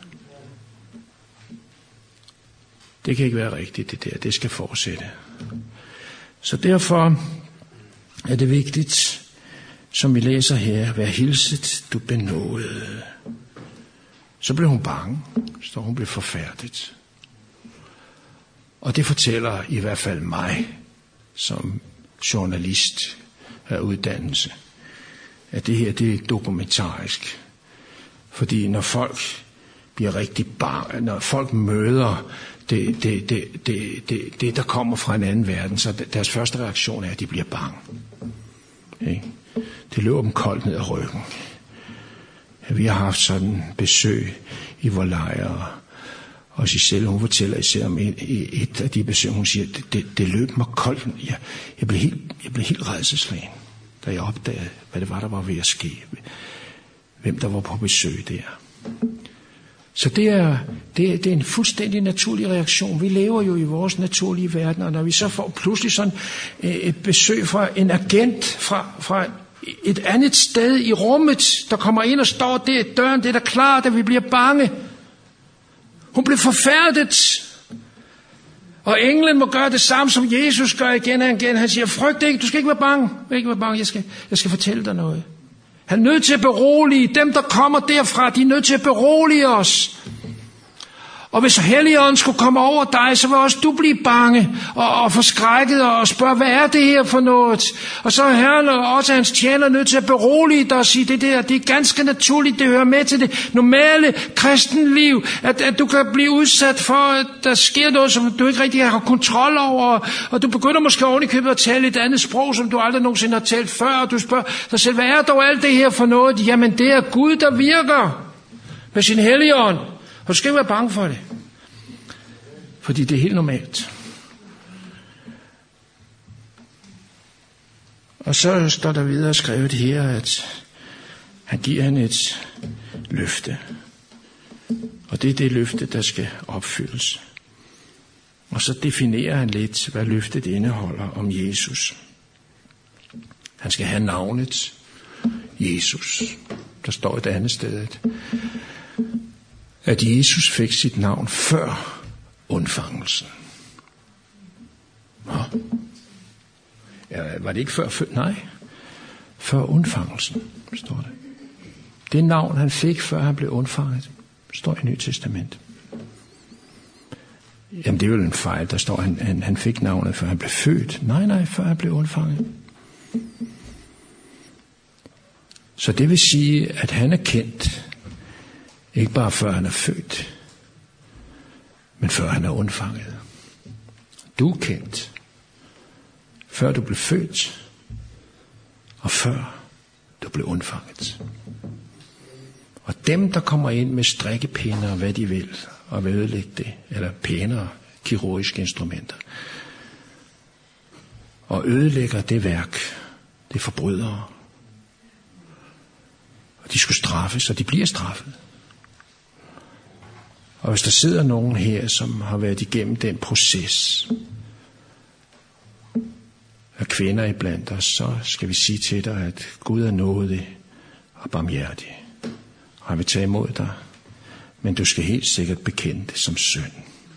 Det kan ikke være rigtigt, det der. Det skal fortsætte. Så derfor er det vigtigt, som vi læser her, vær hilset, du benådede. Så blev hun bange, så hun blev forfærdet. Og det fortæller i hvert fald mig, som journalist af uddannelse, at det her, det er dokumentarisk. Fordi når folk bliver rigtig bange, når folk møder det der kommer fra en anden verden, så deres første reaktion er, at de bliver bange. Okay? Det løber dem koldt ned ad ryggen. Vi har haft sådan besøg i vores lejre, og Giselle, hun fortæller især om et af de besøg, hun siger, det løb mig koldt. Jeg blev helt rædselsslagen, da jeg opdagede, hvad det var, der var ved at ske. Hvem der var på besøg der. Så det er en fuldstændig naturlig reaktion. Vi lever jo i vores naturlige verden, og når vi så får pludselig sådan et besøg fra en agent fra et andet sted i rummet, der kommer ind og står der i døren, det er da klart, at vi bliver bange. Hun blev forfærdet. Og englen må gøre det samme, som Jesus gør igen og igen. Han siger, frygt ikke, du skal ikke være bange. Jeg skal fortælle dig noget. Han er nødt til at berolige. Dem, der kommer derfra, de er nødt til at berolige os. Og hvis Helligånden skulle komme over dig, så vil også du blive bange og forskrækket og spørge, hvad er det her for noget? Og så er Herren og også hans tjener nødt til at berolige dig og sige, det er ganske naturligt, det hører med til det normale kristenliv, at du kan blive udsat for, at der sker noget, som du ikke rigtig har kontrol over, og du begynder måske oven i købet at tale et andet sprog, som du aldrig nogensinde har talt før, og du spørger dig selv, hvad er dog alt det her for noget? Jamen det er Gud, der virker med sin Helligånd. Og du skal ikke være bange for det. Fordi det er helt normalt. Og så står der videre skrevet her, at han giver hende et løfte. Og det er det løfte, der skal opfyldes. Og så definerer han lidt, hvad løftet indeholder om Jesus. Han skal have navnet Jesus. Der står et andet sted, at Jesus fik sit navn før undfangelsen. Ja, var det ikke før? Nej. Før undfangelsen, står det. Det navn, han fik, før han blev undfanget, står i Nye Testament. Jamen, det er jo en fejl. Der står, han fik navnet, før han blev født. Nej, før han blev undfanget. Så det vil sige, at han er kendt, ikke bare før han er født, men før han er undfanget. Du er kendt, før du blev født, og før du blev undfanget. Og dem, der kommer ind med strikkepinde og hvad de vil, og vil ødelægge det, eller pænere kirurgiske instrumenter, og ødelægger det værk, det er forbrydere. Og de skulle straffes, og de bliver straffet. Og hvis der sidder nogen her, som har været igennem den proces af kvinder iblandt os, så skal vi sige til dig, at Gud er nådig og barmhjertig. Og han vil tage imod dig. Men du skal helt sikkert bekende det som synd.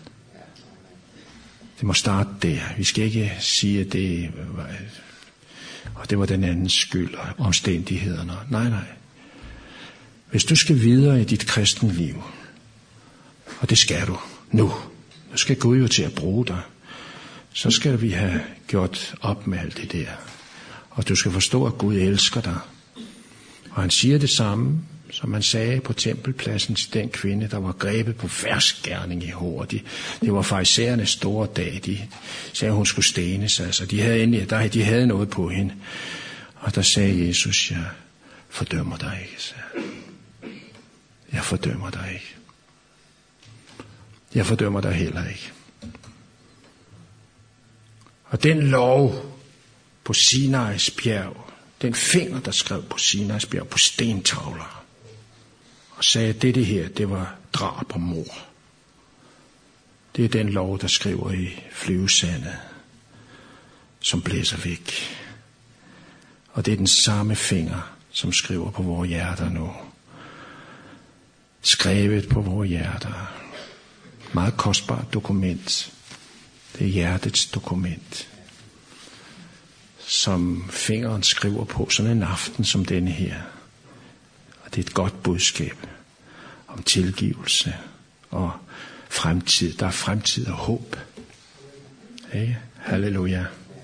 Det må starte der. Vi skal ikke sige, at det var den andens skyld og omstændighederne. Nej. Hvis du skal videre i dit kristenliv, og det skal du nu skal Gud jo til at bruge dig, så skal vi have gjort op med alt det der. Og du skal forstå, at Gud elsker dig. Og han siger det samme, som han sagde på tempelpladsen til den kvinde, der var grebet på ferskgerning i hår. Det var farisæernes store dag. De sagde, at hun skulle stenes. Altså, de havde noget på hende. Og der sagde Jesus, jeg fordømmer dig ikke. Jeg fordømmer dig ikke. Jeg fordømmer dig heller ikke. Og den lov på Sinais bjerg, den finger, der skrev på Sinais bjerg på stentavler, og sagde, at det her, det var drab og mord. Det er den lov, der skriver i flyvesandet, som blæser væk. Og det er den samme finger, som skriver på vores hjerter nu. Skrevet på vores hjerter. Meget kostbart dokument. Det er hjertets dokument, som fingeren skriver på sådan en aften som denne her. Og det er et godt budskab om tilgivelse og fremtid. Der er fremtid og håb. Hey, halleluja.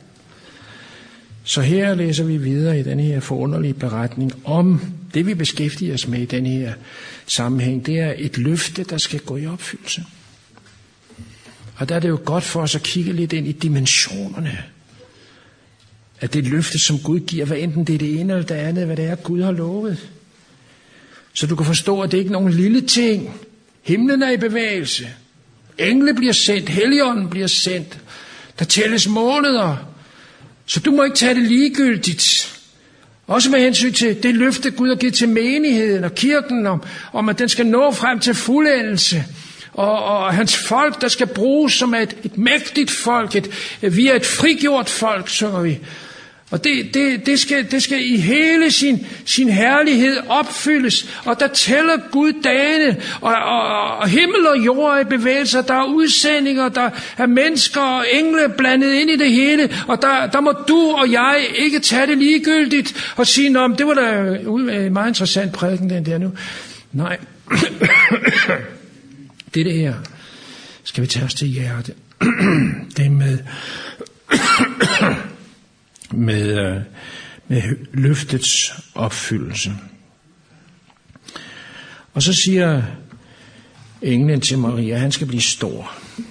Så her læser vi videre i denne her forunderlige beretning om det, vi beskæftiger os med i denne her sammenhæng. Det er et løfte, der skal gå i opfyldelse. Og der er det jo godt for os at kigge lidt ind i dimensionerne af det løfte, som Gud giver, hvad enten det er det ene eller det andet, hvad det er, Gud har lovet. Så du kan forstå, at det ikke er nogen lille ting. Himlen er i bevægelse. Engle bliver sendt. Helligånden bliver sendt. Der tælles måneder. Så du må ikke tage det ligegyldigt. Også med hensyn til det løfte, Gud har givet til menigheden og kirken, om at den skal nå frem til fuldendelse. Og hans folk, der skal bruges som et mægtigt folk. Vi er et frigjort folk, synger vi. Og det skal i hele sin herlighed opfyldes. Og der tæller Gud dagene, og himmel og jord er i bevægelser. Der er udsendinger, der er mennesker og engle blandet ind i det hele. Og der må du og jeg ikke tage det ligegyldigt og sige, nå, det var da en meget interessant prædiken, den der nu. Nej, det her skal vi tage os til hjerte. Det med løftets opfyldelse. Og så siger englen til Maria, han skal blive stor.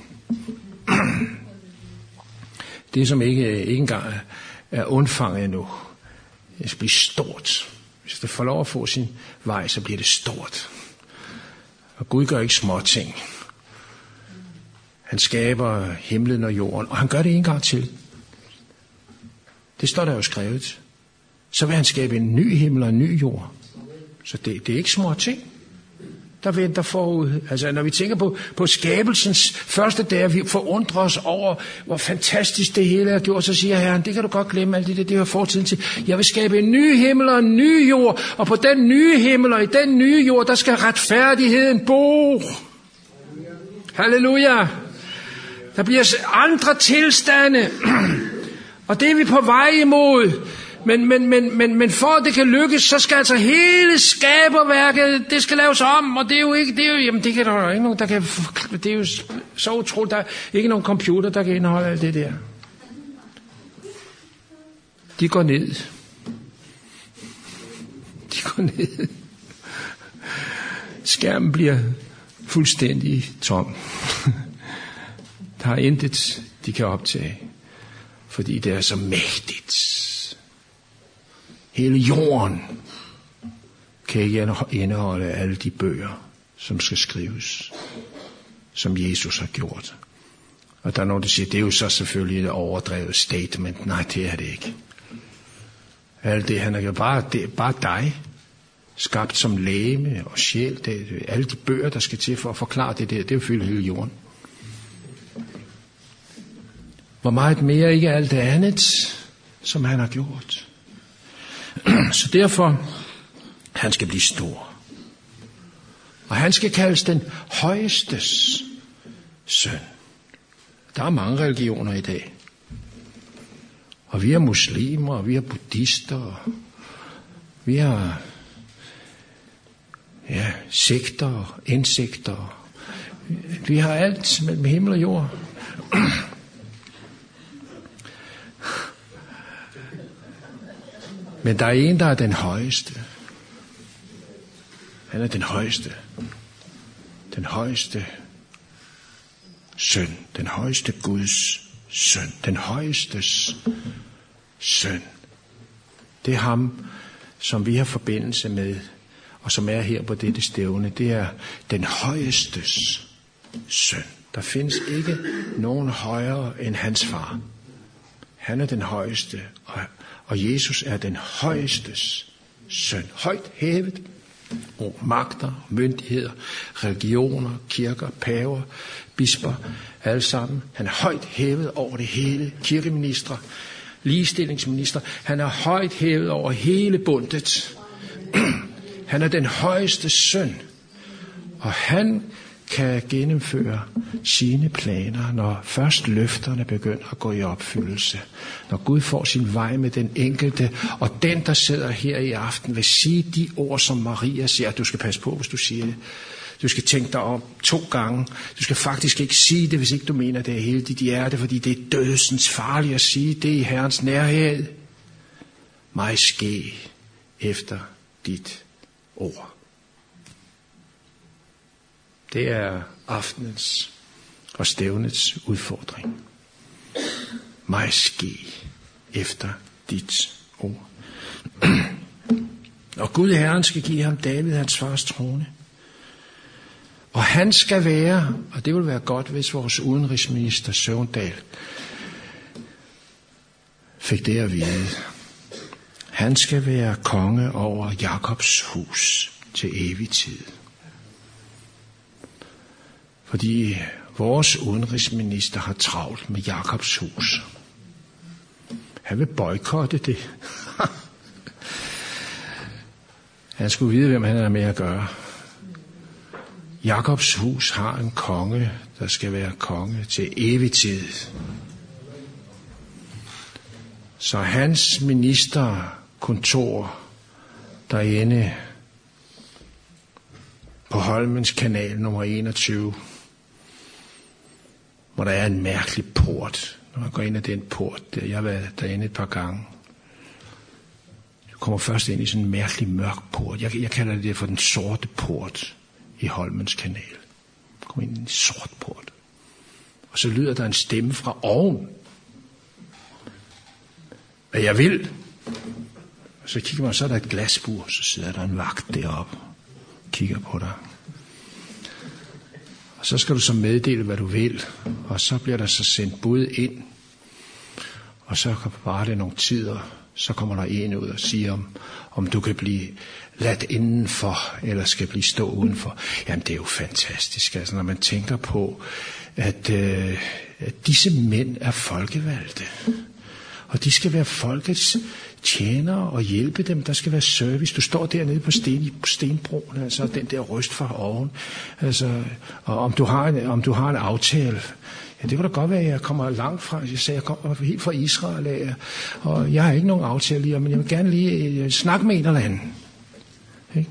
Det som ikke engang er undfanget endnu, det skal blive stort. Hvis det får lov at få sin vej, så bliver det stort. Og Gud gør ikke små ting. Han skaber himlen og jorden, og han gør det en gang til. Det står der jo skrevet. Så vil han skabe en ny himmel og en ny jord. Så det er ikke små ting, der venter forud. Altså når vi tænker på skabelsens første dag, vi forundrer os over, hvor fantastisk det hele er gjort, så siger Herren, det kan du godt glemme alt det hører fortiden til. Jeg vil skabe en ny himmel og en ny jord, og på den nye himmel og i den nye jord, der skal retfærdigheden bo. Halleluja. Der bliver andre tilstande, og det er vi på vej imod. Men for at det kan lykkes, så skal altså hele skaberværket, det skal laves om, og det er jo jamen det kan der ikke nogen, der kan, det er jo så utroligt, der er ikke nogen computer, der kan indeholde alt det der. De går ned. Skærmen bliver fuldstændig tom. Der er intet, de kan optage, fordi det er så mægtigt. Hele jorden kan ikke indeholde alle de bøger, som skal skrives, som Jesus har gjort. Og der er nogen, der siger, det er jo så selvfølgelig et overdrevet statement. Nej, det er det ikke. Alt det, han er jo bare dig, skabt som legeme og sjæl. Alle de bøger, der skal til for at forklare det er jo fyldt hele jorden. Hvor meget mere ikke alt det andet, som han har gjort. Så derfor, han skal blive stor. Og han skal kaldes den højestes søn. Der er mange religioner i dag. Og vi er muslimer, og vi er buddhister, og vi har sekter, insekter. Vi har alt mellem himmel og jord. Men der er en, der er den højeste. Han er den højeste. Den højeste søn. Den højeste Guds søn. Den højestes søn. Det er ham, som vi har forbindelse med, og som er her på dette stævne. Det er den højestes søn. Der findes ikke nogen højere end hans far. Han er den højeste, og Jesus er den højestes søn. Højt hævet og magter, myndigheder, religioner, kirker, paver, bisper, alle sammen. Han er højt hævet over det hele. Kirkeministre, ligestillingsminister. Han er højt hævet over hele bundet. Han er den højeste søn, og han kan gennemføre sine planer, når først løfterne begynder at gå i opfyldelse. Når Gud får sin vej med den enkelte, og den, der sidder her i aften, vil sige de ord, som Maria siger. Du skal passe på, hvis du siger det. Du skal tænke dig om 2 gange. Du skal faktisk ikke sige det, hvis ikke du mener, det er hele dit hjerte, fordi det er dødsens farligt at sige det i Herrens nærhed. Mig ske efter dit ord. Det er aftenens og stævnets udfordring. Mig ske efter dit ord. Og Gud Herren skal give ham David, hans fars trone. Og han skal være, og det vil være godt, hvis vores udenrigsminister Søvndal fik det at vide. Han skal være konge over Jakobs hus til evig tid. Fordi vores udenrigsminister har travlt med Jakobs hus. Han vil boykotte det. Han skulle vide, hvem han er med at gøre. Jakobs hus har en konge, der skal være konge til evig tid. Så hans ministerkontor derinde på Holmens kanal nummer 21, hvor der er en mærkelig port. Når man går ind ad den port, jeg har været derinde et par gange. Du kommer først ind i sådan en mærkelig mørk port. Jeg kalder det for den sorte port i Holmens kanal. Kom ind i en sort port. Og så lyder der en stemme fra oven. Hvad jeg vil. Og så kigger man, så er der et glasbur, så sidder der en vagt deroppe og kigger på dig. Og så skal du så meddele, hvad du vil. Og så bliver der så sendt bud ind. Og så bare det nogle tider, så kommer der en ud og siger, om du kan blive ladt indenfor, eller skal blive stå udenfor. Jamen, det er jo fantastisk, altså, når man tænker på, at disse mænd er folkevalgte. Og de skal være folkets tjenere og hjælpe dem. Der skal være service. Du står dernede på stenbroen, altså den der røst fra oven. Altså, og om du har en aftale. Ja, det kunne da godt være, at jeg kommer langt fra. Jeg sagde, jeg kommer helt fra Israel. Og jeg har ikke nogen aftale lige, men jeg vil gerne lige snakke med en eller anden. Okay?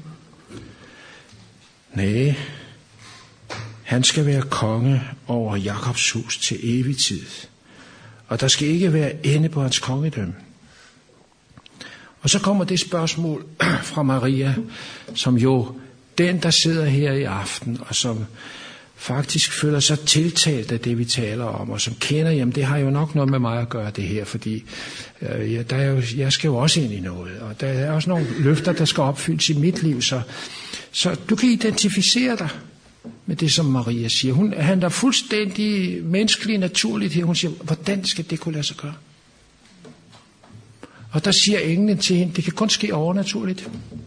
Nej. Han skal være konge over Jakobs hus til evig tid. Og der skal ikke være ende på hans kongedømme. Og så kommer det spørgsmål fra Maria, som jo den, der sidder her i aften, og som faktisk føler sig tiltalt af det, vi taler om, og som kender, jamen det har jo nok noget med mig at gøre det her, fordi jeg skal jo også ind i noget, og der er også nogle løfter, der skal opfyldes i mit liv, så du kan identificere dig med det, som Maria siger. Han er fuldstændig menneskelig, naturligt her. Hun siger, hvordan skal det kunne lade sig gøre? Og der siger englen til hende, det kan kun ske overnaturligt.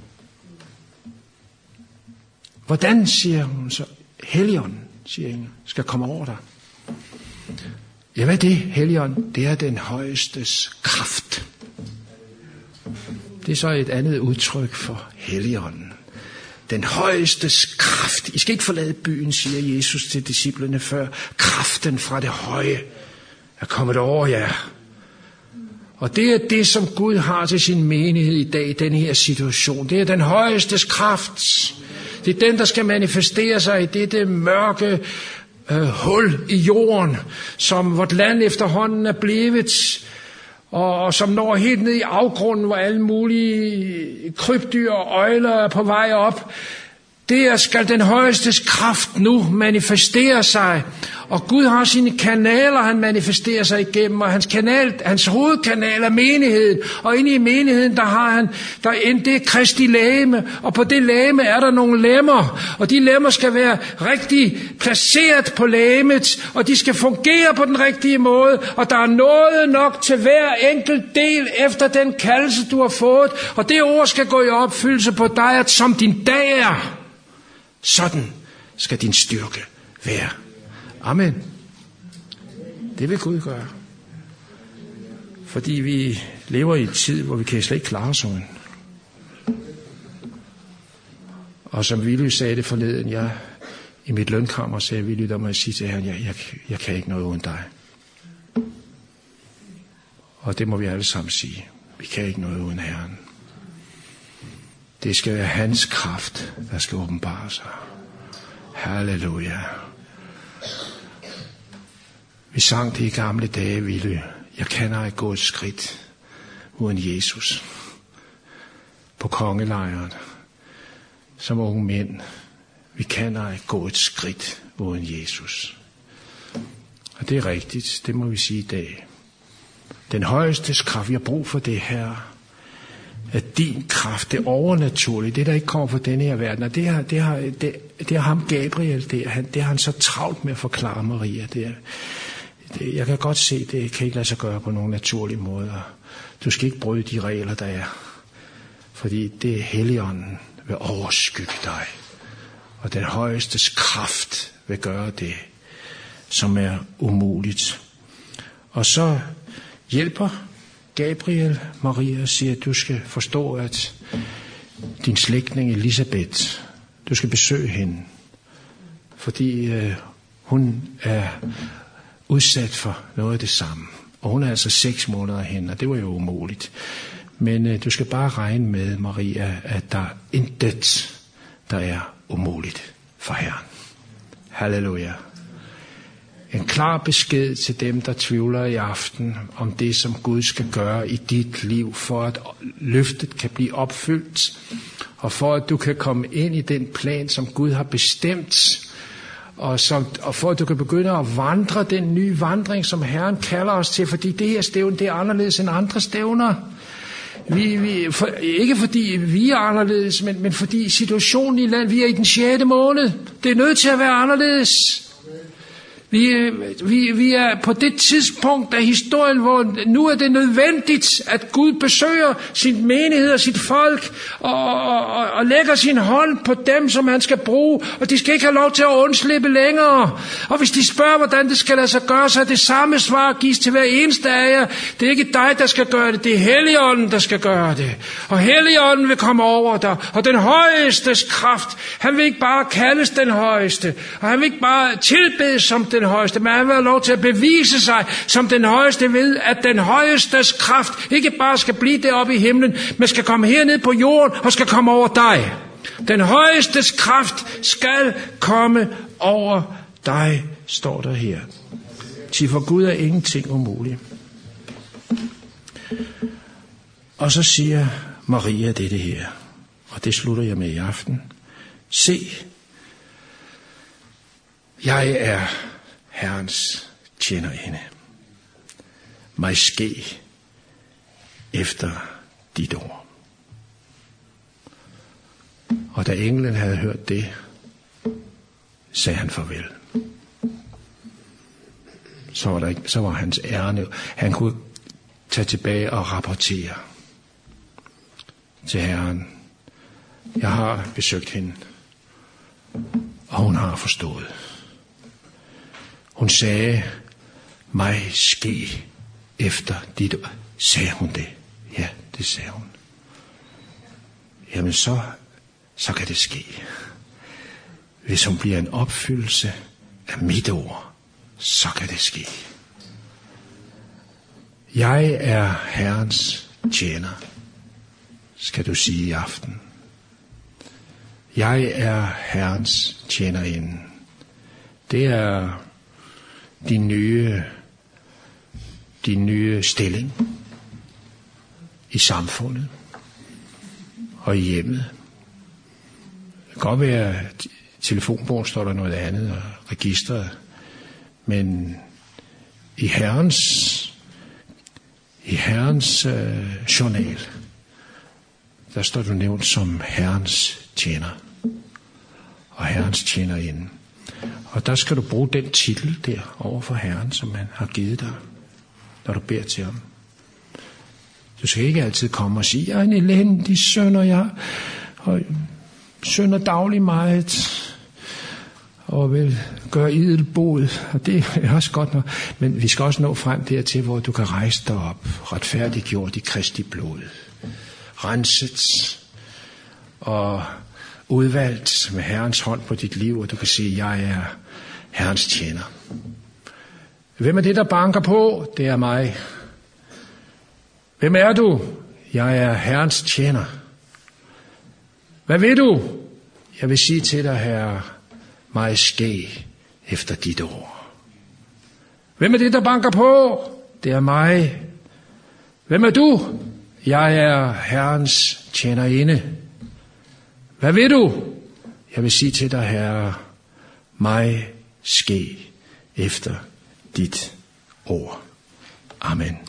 Hvordan, siger hun så? Helligånden, siger englen, skal komme over dig. Ja, hvad er det, Helligånden? Det er den højestes kraft. Det er så et andet udtryk for Helligånden. Den højestes kraft. I skal ikke forlade byen, siger Jesus til disciplene før. Kraften fra det høje er kommet over jer. Og det er det, som Gud har til sin menighed i dag, i den her situation. Det er den højestes kraft. Det er den, der skal manifestere sig i det mørke hul i jorden, som vort land efterhånden er blevet, og som når helt ned i afgrunden, hvor alle mulige krybdyr og øgler er på vej op. Der skal den højestes kraft nu manifestere sig. Og Gud har sine kanaler, han manifesterer sig igennem, og hans hovedkanal er menigheden. Og inde i menigheden, der har han, det er Kristi legeme, og på det legeme er der nogle lemmer, og de lemmer skal være rigtig placeret på legemet, og de skal fungere på den rigtige måde, og der er noget nok til hver enkelt del efter den kaldelse, du har fået, og det ord skal gå i opfyldelse på dig, at som din dag er, sådan skal din styrke være. Amen. Det vil Gud gøre. Fordi vi lever i en tid, hvor vi kan slet ikke klare os uden. Og som Willy sagde det forleden, i mit lønkammer sagde Willy, der må jeg sige til ham, jeg kan ikke noget uden dig. Og det må vi alle sammen sige. Vi kan ikke noget uden Herren. Det skal være hans kraft, der skal åbenbare sig. Halleluja. Vi sang det i gamle dage, Willy. Jeg kan ej gå et skridt uden Jesus. På kongelejren. Som unge mænd. Vi kan ej gå et skridt uden Jesus. Og det er rigtigt. Det må vi sige i dag. Den højeste kraft, vi har brug for det her. At din kraft, det overnaturlige, det der ikke kommer fra denne her verden, og det har ham Gabriel, det har han så travlt med at forklare Maria. Jeg kan godt se, det kan ikke lade sig gøre på nogen naturlig måde. Du skal ikke bryde de regler, der er. Fordi det er Helligånden vil overskygge dig. Og den højestes kraft vil gøre det, som er umuligt. Og så hjælper Gabriel Maria og siger, at du skal forstå, at din slægtning Elisabeth, du skal besøge hende, fordi hun er udsat for noget af det samme. Og hun er altså 6 måneder henne, og det var jo umuligt. Men du skal bare regne med, Maria, at der er intet, der er umuligt for Herren. Halleluja. En klar besked til dem, der tvivler i aften om det, som Gud skal gøre i dit liv, for at løftet kan blive opfyldt, og for at du kan komme ind i den plan, som Gud har bestemt, og for at du kan begynde at vandre den nye vandring, som Herren kalder os til, fordi det her stævne, det er anderledes end andre stævner. Ikke fordi vi er anderledes, men fordi situationen i landet, vi er i den 6. måned. Det er nødt til at være anderledes. Vi er på det tidspunkt af historien, hvor nu er det nødvendigt, at Gud besøger sin menighed og sit folk, og lægger sin hånd på dem, som han skal bruge, og de skal ikke have lov til at undslippe længere. Og hvis de spørger, hvordan det skal lade sig gøre, så er det samme svar gives til hver eneste af jer. Det er ikke dig, der skal gøre det, det er Helligånden, der skal gøre det. Og Helligånden vil komme over dig, og den højestes kraft, han vil ikke bare kaldes den højeste, og han vil ikke bare tilbedes som den højeste, men han vil have lov til at bevise sig som den højeste ved, at den højestes kraft ikke bare skal blive deroppe i himlen, men skal komme herned på jorden og skal komme over dig. Den højestes kraft skal komme over dig, står der her. Sig, for Gud er ingenting umuligt. Og så siger Maria det her, og det slutter jeg med i aften. Se, jeg er Herrens tjenerinde. Mig ske efter dit ord. Og da englen havde hørt det, sagde han farvel. Så var hans ærne. Han kunne tage tilbage og rapportere til Herren. Jeg har besøgt hende, og hun har forstået. Hun sagde, mig ske efter dit ord. Sagde hun det? Ja, det sagde hun. Jamen så kan det ske. Hvis hun bliver en opfyldelse af mit ord, så kan det ske. Jeg er Herrens tjener, skal du sige i aften. Jeg er Herrens tjenerinde. Det er din nye stilling i samfundet og i hjemmet. Det kan godt være, at telefonbogen står der noget andet og registret, men i Herrens journal, der står du nævnt som Herrens tjener og Herrens tjenerinde. Og der skal du bruge den titel der over for Herren, som han har givet dig, når du beder til ham. Du skal ikke altid komme og sige, jeg er en elendig søn, og jeg synder daglig meget, og vil gøre idel bod, og det er også godt nok. Men vi skal også nå frem dertil, hvor du kan rejse dig op, retfærdiggjort i Kristi blod, renset og udvalgt med Herrens hånd på dit liv, og du kan sige, jeg er Herrens tjener. Hvem er det, der banker på? Det er mig. Hvem er du? Jeg er Herrens tjener. Hvad vil du? Jeg vil sige til dig, Herre, mig ske efter dit ord. Hvem er det, der banker på? Det er mig. Hvem er du? Jeg er Herrens tjenerinde. Hvad vil du? Jeg vil sige til dig, Herre, mig ske efter dit ord. Amen.